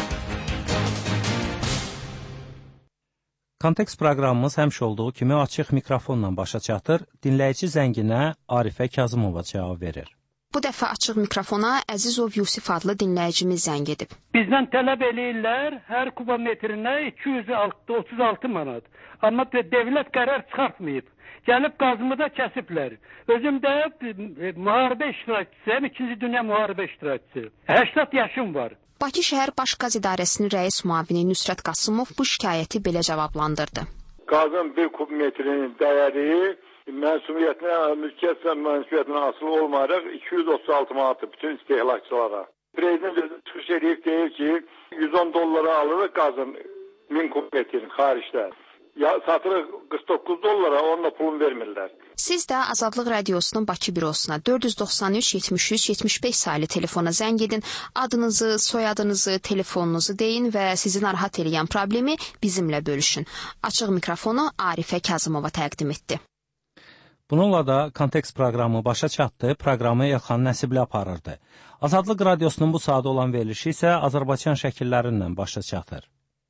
Kontekst proqramımız həmişə olduğu kimi açıq mikrofonla başa çatır. Dinləyici zənginə Arifə Kazımova cavab verir. Bu dəfə açıq mikrofona Əzizov Yusif adlı dinləyicimiz zəng edib. Bizdən tələb eləyirlər hər kubometrinə 236 manat. Amma dövlət qərar çıxartmayıb. Gəlib qazımı da kəsiblər. Özüm də müharibə iştirakçısıyam, 2-ci Dünya müharibə iştirakçısı. 80 yaşım var. Bakı şəhər Baş Qaz İdarəsinin rəis müavini Nüsrət Qasımov bu şikayəti belə cavablandırdı. Qazın bir kubmetrinin dəyəri mənsubiyyətinə, mülkiyyət və mənsubiyyətinə asılı olmayaraq 236 manatdır bütün istehlakçılara. Prezident çıxış edib deyir ki, $110 alırıq qazın 1000 kubmetrin xaricdə. Ya satırıq $49, onunla pulun vermirlər. Siz də Azadlıq Radiosunun Bakı bürosuna 493 73 75 saylı telefona zəng edin, adınızı, soyadınızı, telefonunuzu deyin və sizi narahat edən problemi bizimlə bölüşün. Açıq mikrofonu Arifə Kazımova təqdim etdi. Bununla da Kontekst proqramı başa çatdı, proqramı Elxan Nəsibli aparırdı. Azadlıq Radiosunun bu sadə olan verilişi isə Azərbaycan şəkillərindən başa çatır.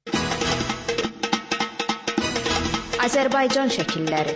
Azərbaycan şəkilləri.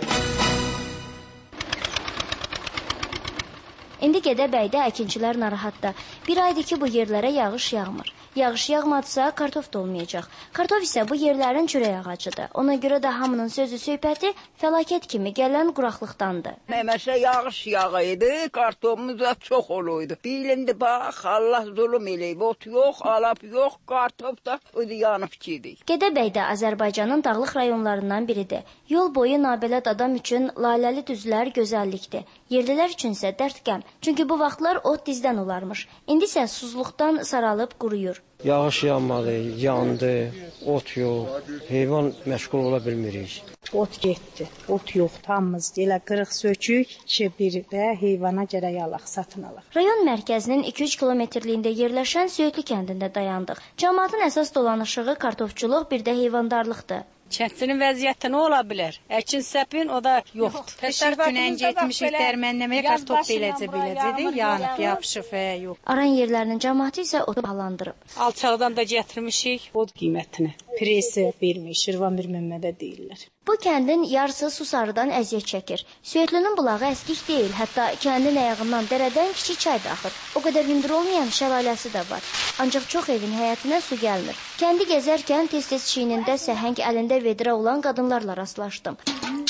İndi Gədəbəydə əkinçilər narahatda. Bir aydır ki, bu yerlərə yağış yağmır. Yağış yağmadısa kartof da olmayacaq. Kartof isə bu yerlərin çörək ağacıdır. Ona görə də hamının sözü söhbəti fəlakət kimi gələn quraqlıqdandır. Məməşə yağış yağıydı, kartofumuz da çox oluydu. Bilindi bax, Allah zulüm eləyib. Ot yox, alap yox, kartof da yanıb gedik. Gədəbəydə Azərbaycanın dağlıq rayonlarından biridir. Yol boyu nabələd adam üçün laləli düzlər gözəllikdir. Yerlilər üçünsə dərd qəm. Çünki bu vaxtlar ot dizdən olarmış. İndi isə susuzluqdan saralıb quruyur. Yağış yağmadı, yandı, ot yox, heyvan məşğul ola bilmirik. Ot getdi, ot yox, tamız, elə qırıq sökük ki, bir də heyvana gərək alaq, satın alaq. Rayon mərkəzinin 2-3 kilometrliyində yerləşən Söyüdlü kəndində dayandıq. Cəmaatın əsas dolanışığı kartofçuluq, bir də heyvandarlıqdır. Kəndinin vəziyyəti nə ola bilər? Əkin səpin, o da yoxdur. Təşər günən getmişik dərmənləməyə, kartof beləcədir, yanıb, yapışıb, yox. Aran yerlərinin cəmaatı isə otu balandırıb. Alçaqdan da gətirmişik, od qiymətinə. Presi vermir, Şirvan bir Məmmədə deyirlər. Bu kəndin yarısı Susarıdan əziyyət çəkir. Söyüdlünün bulağı əskik deyil, hətta kəndin ayağından dərədən kiçik çay da axır. O qədər hündür olmayan şəlaləsi də var. Ancaq çox evin həyətinə su gəlmir. Kəndi gəzərkən tez-tez çiynində səhəng, əlində vedrə olan qadınlarla rastlaşdım.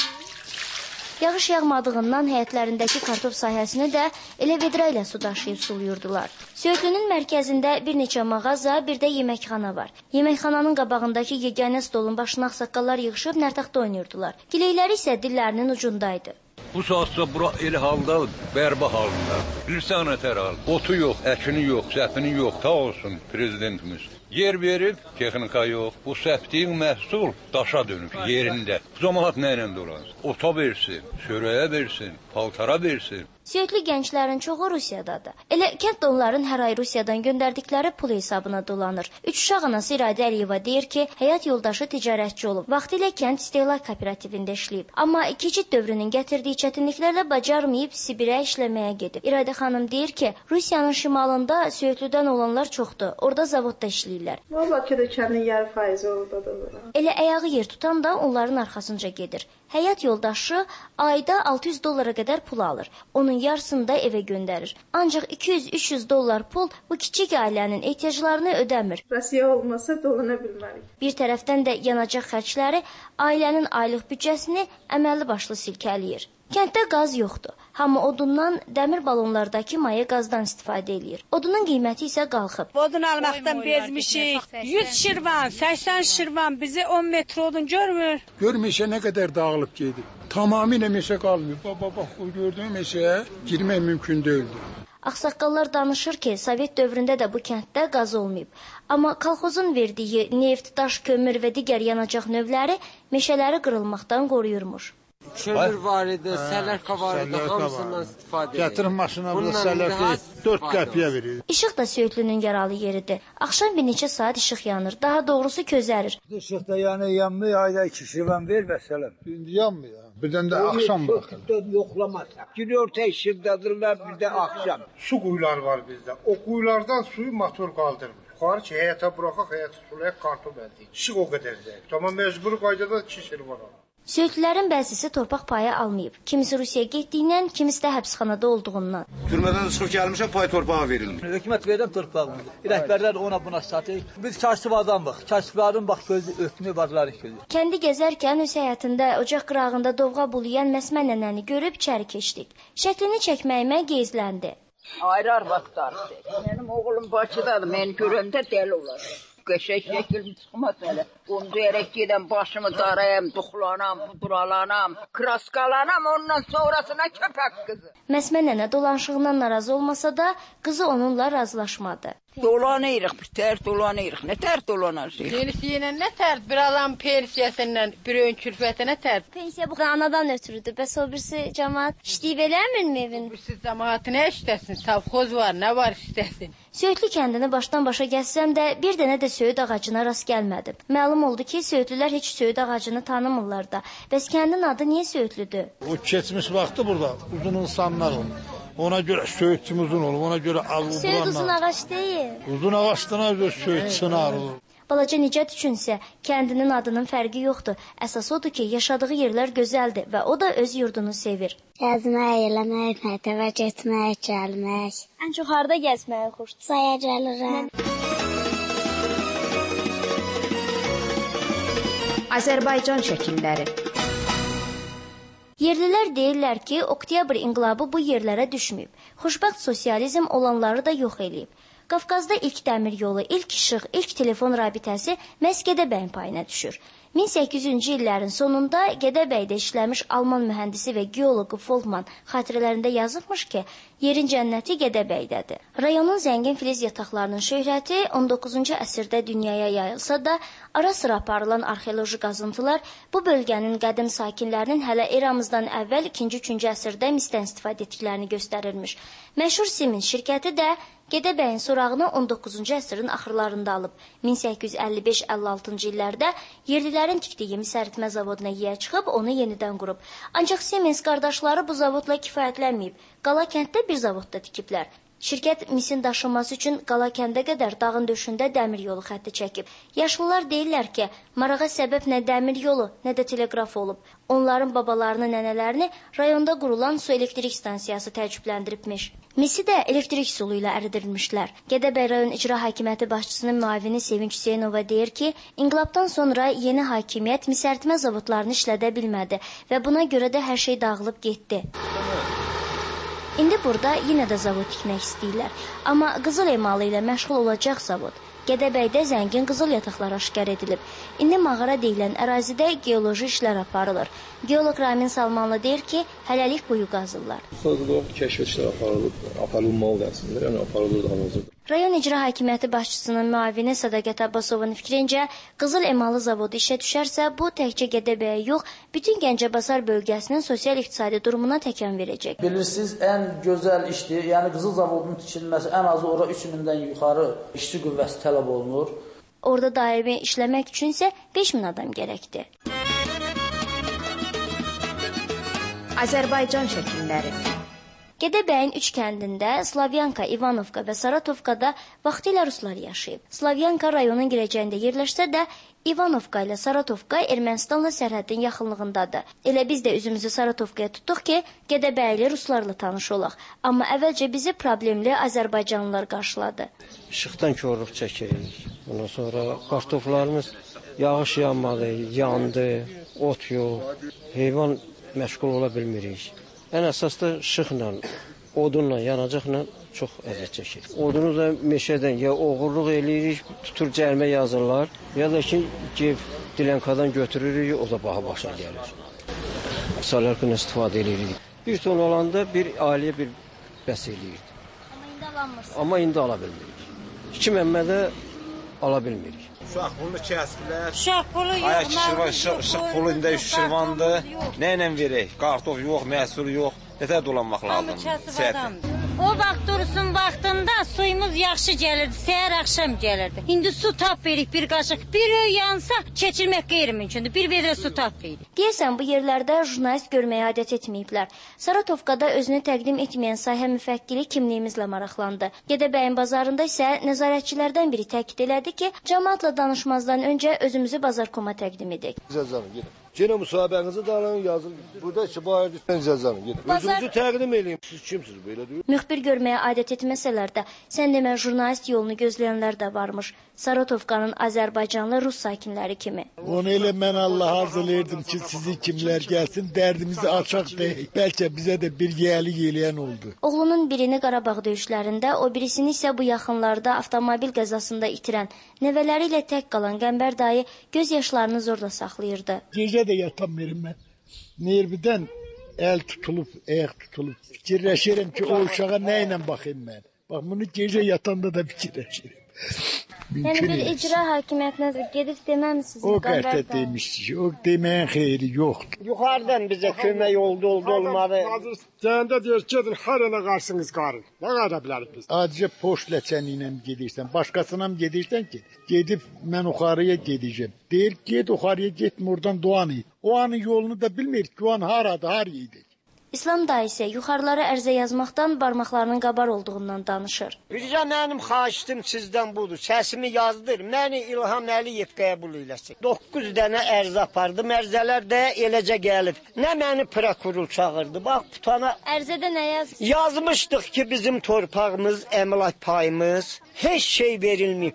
Yağış yağmadığından həyətlərindəki kartof sahəsini də elə vedrə ilə su daşıyıb suluyurdular. Söyüdlünün mərkəzində bir neçə mağaza, bir də yeməkxana var. Yeməkxananın qabağındakı yeganə stolun başına ağsaqqallar yığışıb nərtaxta oynayırdılar. Gileyləri isə dillərinin ucundaydı. Bu saatsa bura elə halda, bərba halında. Bilirsən nətər hal? Otu yox, əkini yox, səpini yox, ta olsun prezidentimiz. Yer verib, texnika yox. Bu səpdiyin məhsul daşa dönüb yerində. Bu cəmaət nə ilə dolanır? Ota versin, çörəyə versin, paltara versin. Söyüdlü gənclərin çoxu Rusiyadadır. Elə kənd onların hər ay Rusiyadan göndərdikləri pul hesabına dolanır. 3 uşaq anası İradə Əliyeva deyir ki, həyat yoldaşı ticarətçi olub. Vaxtilə kənd istehlak kooperativində işləyib. Amma keçid dövrünün gətirdiyi çətinliklərlə bacarmayıb Sibirə işləməyə gedib. İradə xanım deyir ki, Rusiyanın şimalında Söyüdlüdən olanlar çoxdur. Orada zavodda işləyirlər. Bakıda kəndin yarı faizi oradadır. Elə ayağı yer tutan da onların arxasınca gedir. Həyat yoldaşı ayda 600 dollara qədər pul alır. Onun yarısını da evə göndərir. Ancaq 200-300 dollar pul bu kiçik ailənin ehtiyaclarını ödəmir. Rusiya olmasa dolana bilmərik. Bir tərəfdən də yanacaq xərcləri ailənin aylıq büdcəsini əməlli başlı silkələyir. Kənddə qaz yoxdur. Hamı odundan, dəmir balonlardakı maya qazdan istifadə edir. Odunun qiyməti isə qalxıb. Odun almaqdan bezmişik. 100 şirvan, 80 şirvan bizi 10 metr odun görmür. Görmüşə nə qədər dağılıb gedir. Tamamilə meşə qalmıyor. Bax, gördüyüm meşəyə girmək mümkün deyildi. Ağsaqqallar danışır ki, Sovet dövründə də bu kənddə qaz olmayıb. Amma kolxozun verdiyi neft, daş, kömür və digər yanacaq növləri meşələri qırılmaqdan qoruyurmuş. Kömür var idi, sələrka var idi, hamısından istifadə edir. Gətirin maşınımızı sələrki 4 qəpiyə verir. İşıq da Söyüdlünün yaralı yeridir. Axşam bir neçə saat işıq yanır, daha doğrusu közərir. İşıq da yanmıyor, ayda 2 şirvan ver məsələn. İndi yanmıyor. Birdən də axşam baxır. Yoxlamazlar. Gün orta işıqdadırlar, bir də axşam. Su quyuları var bizdə. O quyulardan suyu motor qaldırmır. Yuxarı ki, həyətə buraxaq, həyətə sulayaq, kartof əldə edir. İşıq o qədər zəif. Amma məcburi qaydada 2 şirvan alır. Söyüdlülərin bəzisi torpaq payı almayıb. Kimisi Rusiyaya getdiyindən, kimisi də həbsxanada olduğundan. Türmədən çıxıb gəlmişəm, pay torpağı verilmir. Hökumət verəm torpağımı. Rəhbərlər ona buna satır. Biz kasıb adamıq. Kasıbların bax gözü ötmü bazarı gözü. Kəndi gəzərkən öz həyatında ocaq qırağında dovğa bulayan Məsmə nənəni görüb içəri keçdik. Şəklini çəkməyimə geyzləndi. Ayrı arvadlardır. Mənim oğlum Bakıdadır. Məni görəndə dəli olar. Qəşək şəkil çıxmaz elə. Onu deyərək gedən başımı darayam, duxlanam, puduralanam, kraskalanam, ondan sonrasına köpək qızı. Məsmə nənə dolanışığından narazı olmasa da, qızı onunla razılaşmadı. Dolanırıq, bir tər dolanırıq. Nə tər dolanacaq? Pensiya nə tər? Bir adam pensiyasından, bir ön külfətinə tər. Pensiya bu anadan ötürüdür. Bəs o birisi cəmaat işləyib eləmirmi evin? Birisi cəmaatı nə işləsin? Savxoz var, nə var işləsin? Söyüdlü kəndini başdan başa gəzsəm də, bir dənə də söyüd ağacına rast gəlmədim. Məlum oldu ki, söyüdlülər heç söyüd ağacını tanımırlar da. Bəs kəndin adı niyə Söyüdlüdür? O keçmiş vaxtı burada uzun insanlar olmuş. Ona görə söyüdçüm uzun olub, ona görə ağlı Söyüd uzun ağac deyil. Uzun ağaçdan öz söyüd çınar olur. Balaca Nicət üçünsə kəndinin adının fərqi yoxdur. Əsas odur ki, yaşadığı yerlər gözəldir və o da öz yurdunu sevir. Gəzmək, eləmək, məktəbə getmək, gəlmək. Ən çox harda gəzməyi xoşdur? Saya gəlirəm. Azərbaycan şəkilləri. Yerlilər deyirlər ki, oktyabr inqilabı bu yerlərə düşməyib. Xoşbəxt sosializm olanları da yox eləyib. Qafqazda ilk dəmir yolu, ilk işıq, ilk telefon rabitəsi məhz Gədəbəyin payına düşür. 1800-cü illərin sonunda Gədəbəydə işləmiş Alman mühəndisi və geoloqu Folkman xatirələrində yazıbmış ki, yerin cənnəti Gədəbəydədir. Rayonun zəngin filiz yataqlarının şöhrəti 19-cu əsrdə dünyaya yayılsa da, ara sıra aparılan arxeoloji qazıntılar bu bölgənin qədim sakinlərinin hələ eramızdan əvvəl 2-3-cü əsrdə misdən istifadə etdiklərini göstərirmiş. Məşhur Siemens şirkəti də Gədəbəyin sorağını 19-cu əsrin axırlarında alıb. 1855-56-cı illərdə yerlilərin tikdiyi mis əritmə zavoduna yiyə çıxıb, onu yenidən qurub. Ancaq Siemens qardaşları bu zavodla kifayətlənməyib. Qala kənddə bir zavodda tikiblər. Şirkət misin daşınması üçün Qala kəndə qədər dağın döşündə dəmir yolu xətti çəkib. Yaşlılar deyirlər ki, marağa səbəb nə dəmir yolu, nə də teleqraf olub. Onların babalarını, nənələrini rayonda qurulan su elektrik stansiyası təəccübləndiribmiş. Misi də elektrik sulu ilə əridirilmişlər. Gədəbəy rayon icra hakimiyyəti başçısının müavini Sevinç Hüseynova deyir ki, inqilabdan sonra yeni hakimiyyət misərtmə zavodlarını işlədə bilmədi və buna görə də hər şey dağılıb getdi. İndi burada yenə də zavod tikmək istəyirlər. Amma qızıl emalı ilə məşğul olacaq zavod. Gədəbəydə zəngin qızıl yataqlar aşkar edilib. İndi mağara deyilən ərazidə geoloji işlər aparılır. Geolog Ramin Salmanlı deyir ki, hələlik quyu qazırlar. Kəşf işlər aparılmalı əslində, yəni aparılır da hazırda. Rayon icra hakimiyyəti başçısının müavini Sadaqət Abbasovun fikrincə, qızıl emalı zavodu işə düşərsə, bu təkcə Gədəbəyə yox, bütün Gəncəbasar bölgəsinin sosial-iqtisadi durumuna təkan verəcək. Bilirsiniz, ən gözəl işdir, yəni qızıl zavodunun tikilməsi ən azı ora 3000-dən yuxarı işçi qüvvəsi tələb olunur. Orada daimi işləmək üçün isə 5000 adam gərəkdir. Azərbaycan şəkilləri. Gədəbəyin 3 kəndində Slavyanka, İvanovka və Saratovkada vaxtilə ruslar yaşayıb. Slavyanka rayonun girəcəyində yerləşsə də, İvanovka ilə Saratovka Ermənistanla sərhədin yaxınlığındadır. Elə biz də üzümüzü Saratovkaya tutduq ki, Gədəbəyli ruslarla tanış olaq. Amma əvvəlcə bizi problemli Azərbaycanlılar qarşıladı. İşıqdan korluq çəkirik. Ondan sonra kartoflarımız yağış yanmadı, yandı, ot yox, heyvan məşğul ola bilmirik. Ən əsas da işıqla, odunla, yanacaqla çox əziyyət çəkirik. Odunu da meşədən ya oğurluq eləyirik, tutur cərimə yazırlar, ya da ki, dilənkadan götürürük, o da baha başa gəlir. Salarkını istifadə eləyirik. Bir ton olanda bir ailəyə bir bəs eləyirdi. Amma indi alanmırsın. Amma indi ala bilmirik. 2 məmmədə ala bilmirik. Uşaq pulu kəsbilər. Uşaq pulu yox. Ay kişi işıq pulu indi Şirvandır. Nə ilə verək? Qartof yox, məhsul yox. Nətər dolanmaq lazımdır? O vaxt dursun vaxtında suyumuz yaxşı gəlirdi, səhər axşam gəlirdi. İndi su tap veririk bir qaşıq. Bir öy yansa keçirmək qeyri-mümkündür. Bir vedrə su tap veririk. Deyəsən bu yerlərdə jurnalist görməyə adət etməyiblər. Saratovkada özünü təqdim etməyən sahə müfəkkiri kimliyimizlə maraqlandı. Gədəbəyin bazarında isə nəzarətçilərdən biri təkid elədi ki, cəmaatla danışmazdan öncə özümüzü bazarkoma təqdim edək. Yenə müsahibənizi də alın, yazın. Burada şibayət cəzanı gedin. Özünüzü təqdim edin. Siz kimsiniz belə deyir? Müxbir görməyə adət etməsələr də, sən demə jurnalist yolunu gözləyənlər də varmış. Saratovkanın Azərbaycanlı rus sakinləri kimi. Onu elə mən Allah arzulayırdım ki, sizi kimlər gəlsin, dərdimizi açaq deyək. Bəlkə bizə də bir yeğəlik eləyən oldu. Oğlunun birini Qarabağ döyüşlərində, o birisini isə bu yaxınlarda avtomobil qəzasında itirən, nəvələri ilə tək qalan Qəmbər dayı göz yaşlarını zorla saxlayırdı. Gecə də yatamıyorum mən. Nervidən əl tutulub, ayaq tutulub. Fikirləşirəm ki, o uşağa nə ilə baxayım mən. Bax, bunu gecə yatanda da fikirləşirəm. Yəni bir icra hakimiyyətinə gedib deməmisiniz? O qədər demişdi ki, o deməyin xeyri yoxdur. Yuxarıdan bizə kömək oldu, olmadı. Cəhəndə deyir, gedin, hər elə qarsınız qarın. Nə qara bilərik biz? Adicə poşt ləçəni ilə gedirsən, başqasına mı gedirsən ki? Gedib mən yuxarıya gedəcəm. Deyir, get yuxarıya getmə, oradan Doğan et. O anın yolunu da bilmir ki, o an haradır, haraya edək. İslam dayı isə yuxarılara ərzə yazmaqdan barmaqlarının qabar olduğundan danışır. Bircə mənim xahişim sizdən budur. Səsimi yazdır. Məni İlham Əliyev qəbul eləsin. 9 dənə ərzə apardım. Ərzələr də eləcə gəlib. Nə məni prokuror çağırdı. Bax, tutana ərzədə nə yazıb? Yazmışdıq ki, bizim torpağımız, əmlak payımız heç şey verilməyib.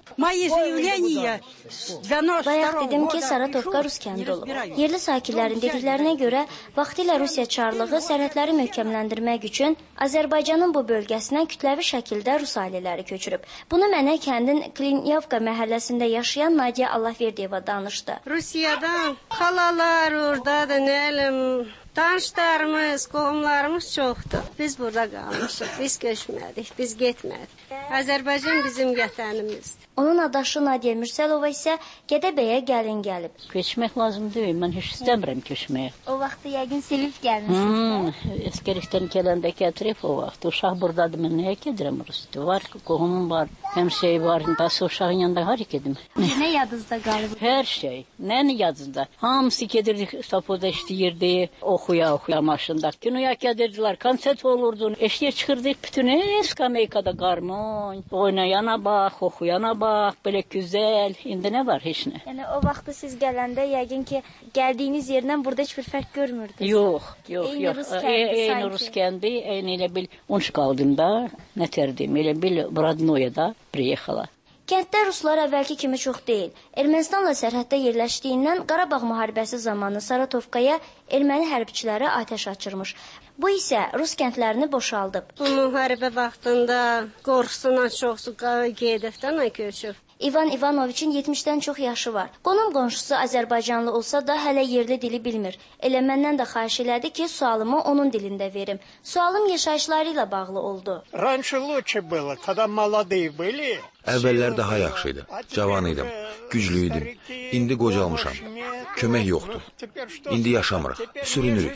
Bayaq dedim ki, Saratovka Rus kəndi olub. Yerli sakinlərin dediklərinə görə vaxtilə Rusiya çarlığı sərhədləri möhkəmləndirmək üçün Azərbaycanın bu bölgəsinə kütləvi şəkildə rus ailələri köçürüb. Bunu mənə kəndin Klinyavka məhəlləsində yaşayan Nadia Allahverdiyeva danışdı. Rusiyadan xalalar oradadır, nə elim, tanışlarımız, qohumlarımız çoxdur. Biz burada qalmışıq, biz köçmədik, biz getmədik. Azərbaycan bizim vətənimizdir. Onun adaşı Nadia Mürsəlova isə Gədəbəyə gəlin gəlib. Köçmək lazım deyil, mən heç istəmirəm köçməyə. O vaxtı yəqin sevib gəlmişsiniz. Əsgərlikdən gələndə gətirib o vaxt. Uşaq buradadır, mən nəyə gedirəm Rusiyada? Var, qohumum var, həmşəyi var, dası uşağın yanında harı gedim. Nə yadınızda qalıb? Hər şey, nə yadınızda? Hamısı gedirdik, Sapoda işləyirdi, oxuya maşında. Kinoya gedirdilər, konsert olurdu. Eşliyə çıxırdıq, bütün skameykada qarmon, oynayana bax, oxuyana bax, belə gözəl. İndi nə var, heç nə. Yəni o vaxtı siz gələndə yəqin ki, gəldiyiniz yerdən burada heç bir fərq görmürdünüz. Yox. Eyni Rus kəndi, eyni elə bil unş qaldım da, nətərdim, elə bil Bradnoya da priyehala. Kənddə ruslar əvvəlki kimi çox deyil. Ermənistanla sərhəddə yerləşdiyindən Qarabağ müharibəsi zamanı Saratovkaya erməni hərbçiləri atəş açırmış. Bu isə rus kəndlərini boşaldıb. Bu müharibə vaxtında qorxusundan çoxsu gedibdən köçüb. İvan İvanoviçin 70-dən çox yaşı var. Qonum qonşusu Azərbaycanlı olsa da hələ yerli dili bilmir. Elə məndən də xahiş elədi ki, sualımı onun dilində verim. Sualım yaşayışları ilə bağlı oldu. Раньше лучше было, когда молодые были. Əvvəllər daha yaxşı idi. Cavan idim, güclü idim. İndi qocalmışam. Kömək yoxdur. İndi yaşamırıq, sürünürük.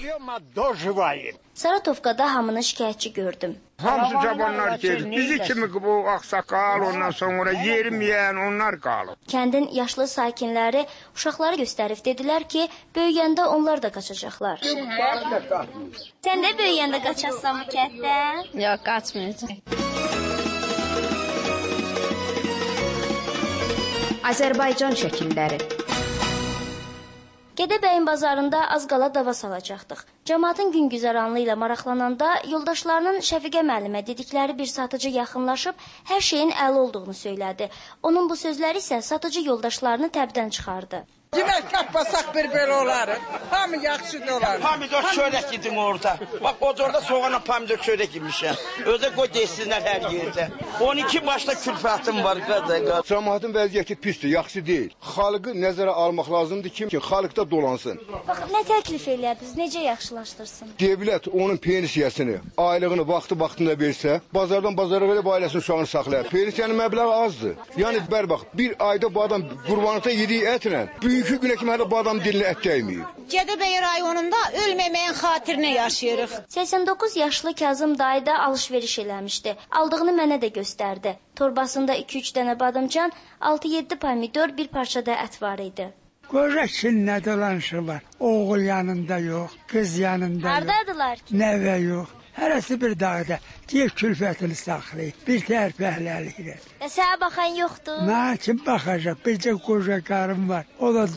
Saratovkada hamını şikayətçi gördüm. Hamısı cavanlar gelir. Bizi kimi bu ağsaqal, ondan sonra yeriməyən onlar qalıb. Kəndin yaşlı sakinləri uşaqları göstərib dedilər ki, böyüyəndə onlar da qaçacaqlar. Sən də böyüyəndə qaçasan bu kənddən? Yox, qaçmayacaq. Azərbaycan şəkilləri. Gədəbəyin bazarında az qala dava salacaqdıq. Cəmaatın güngüzaranlığı ilə maraqlananda yoldaşlarının Şəfiqə müəllimə dedikləri bir satıcı yaxınlaşıb hər şeyin əli olduğunu söylədi. Onun bu sözləri isə satıcı yoldaşlarını təbdən çıxardı. Demək tapmasaq bir belə olar. Hamı yaxşı da olar. Pomidor çörək yedim orada. Bax orada soğanla pomidor çörək yemişəm. Özə qoy desinlər hər yerdə. 12 başda külfətim var qada. Cəmaatın vəziyyəti pisdir, yaxşı deyil. Xalqı nəzərə almaq lazımdır ki, xalqda dolansın. Bax, nə təklif elədiniz, necə yaxşılaşdırsın? Devlət onun pensiyasını, aylığını vaxtında versə, bazardan bazara gəlib ailəsinin uşağını saxlayar. Pensiyanın məbləği azdır. Yəni bax, bir ayda bu adam qurbanlıqda yediyi ətlə bugünkü günə kimi hələ bu adam dilinə ət dəyməyib. Gədəbəy rayonunda ölməməyin xatirinə yaşayırıq. 89 yaşlı Kazım dayı da alış-veriş eləmişdi. Aldığını mənə də göstərdi. Torbasında 2-3 dənə badımcan, 6-7 pomidor, bir parça da ət var idi. Qoca kinlə dolanışı var. Oğul yanında yox, qız yanında yox. Hardadılar ki? Nəvə yox. Hərəsi bir dağda. Deyir külfətini saxlayır. Bir tərpəhləliyir. Və sənə baxan yoxdur? Mənə kim baxacaq? Bircə qoca qarım var. O da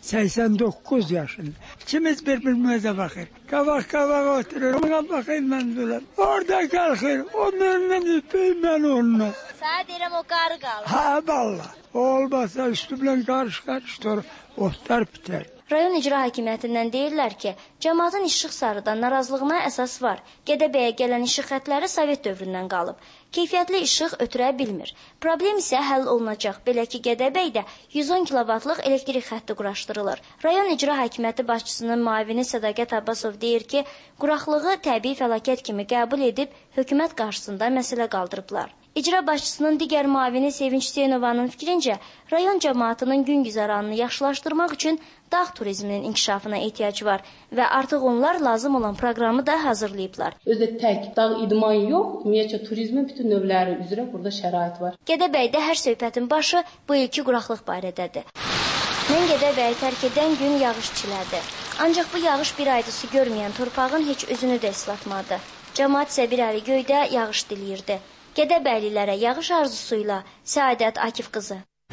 89 yaşında. İkimiz bir-birimizə baxır. Qabaq oturur. Ona baxayım mən biləm. Orada qalxır. O məndən öpür, mən onunla. Sənə deyirəm o qarı qalır. Ha, valla. Olmasa üstümlə qarış durur. Otlar bitər. Rayon İcra Hakimiyyətindən deyirlər ki, cəmaatın işıq sarıdan narazılığına əsas var. Gədəbəyə gələn işıq xətləri Sovet dövründən qalıb. Keyfiyyətli işıq ötürə bilmir. Problem isə həll olunacaq. Belə ki, Gədəbəydə 110 kilovatlıq elektrik xətti quraşdırılır. Rayon İcra Hakimiyyəti başçısının müavini Sədaqət Abbasov deyir ki, quraqlığı təbii fəlakət kimi qəbul edib hökumət qarşısında məsələ qaldırıblar. İcra başçısının digər müavini Sevinç Hüseynovanın fikrincə, rayon cəmaatının güngüzaranını yaxşılaşdırmaq üçün dağ turizminin inkişafına ehtiyac var və artıq onlar lazım olan proqramı da hazırlayıblar. Özdə tək dağ idman yox, ümumiyyətcə turizmin bütün növləri üzrə burada şərait var. Gədəbəydə hər söhbətin başı bu ilki quraqlıq barədədir. Mən Gədəbəyi tərk edən gün yağış çilədi. Ancaq bu yağış bir ayda su görməyən torpağın heç özünü də islatmadı. Cəmaat isə bir əli göydə yağış diləyirdi. Gədəbəylilərə yağış arzusuyla Səadət Akif qızı.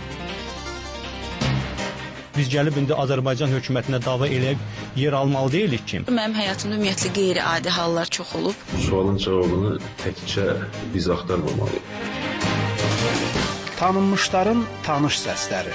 Biz gəlib indi Azərbaycan hökumətinə dava eləyib yer almalı deyilik ki. Mənim həyatımda ümumiyyətlə qeyri-adi hallar çox olub. Sualın cavabını təkcə biz axtarmamalıyıq. Tanınmışların tanış səsləri.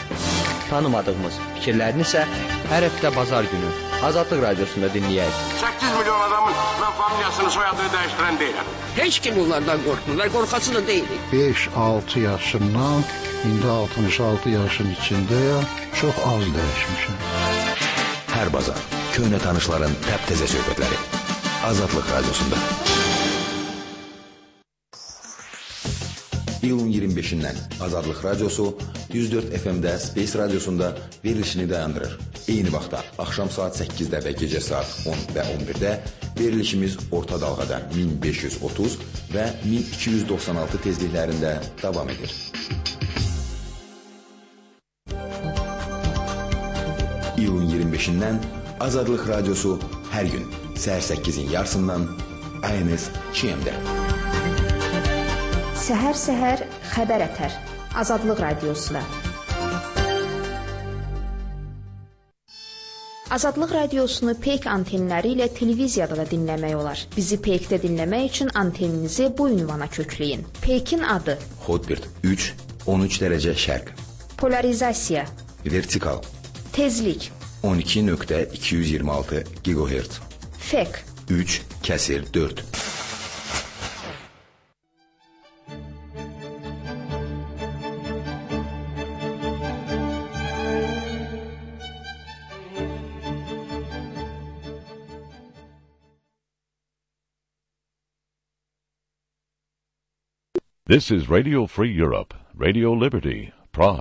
Tanımadığımız fikirlərini isə hər həftə bazar günü Azadlıq Radiosunda dinləyək. 8 milyon adamın mən familiyasını, soyadını dəyişdirən deyiləm. Heç kim onlardan qorxmurlar, qorxası da deyilik. 5-6 yaşımdan indi 66 yaşın içindəyəm, çox az dəyişmişəm. Hər bazar köhnə tanışların təptəzə söhbətləri. Azadlıq Radiosunda. İyulun 25-dən Azadlıq Radiosu 104 FM-də Space Radiosunda verilişini dayandırır. Eyni vaxtda axşam saat 8-də və gecə saat 10 və 11-də verilişimiz orta dalğada 1530 və 1296 tezliklərində davam edir. İyulun 25-dən Azadlıq Radiosu hər gün səhər 8-in yarısından ayınız QM-də. Səhər-səhər xəbər ətər. Azadlıq Radiosunda. Azadlıq Radiosunu Peyk antenləri ilə televiziyada da dinləmək olar. Bizi Peykdə dinləmək üçün anteninizi bu ünvana kökləyin. Peykin adı: Hotbird 3, 13 dərəcə şərq. Polarizasiya: Vertikal. Tezlik: 12.226 GHz. Fek: 3/4. This is Radio Free Europe, Radio Liberty, Praha.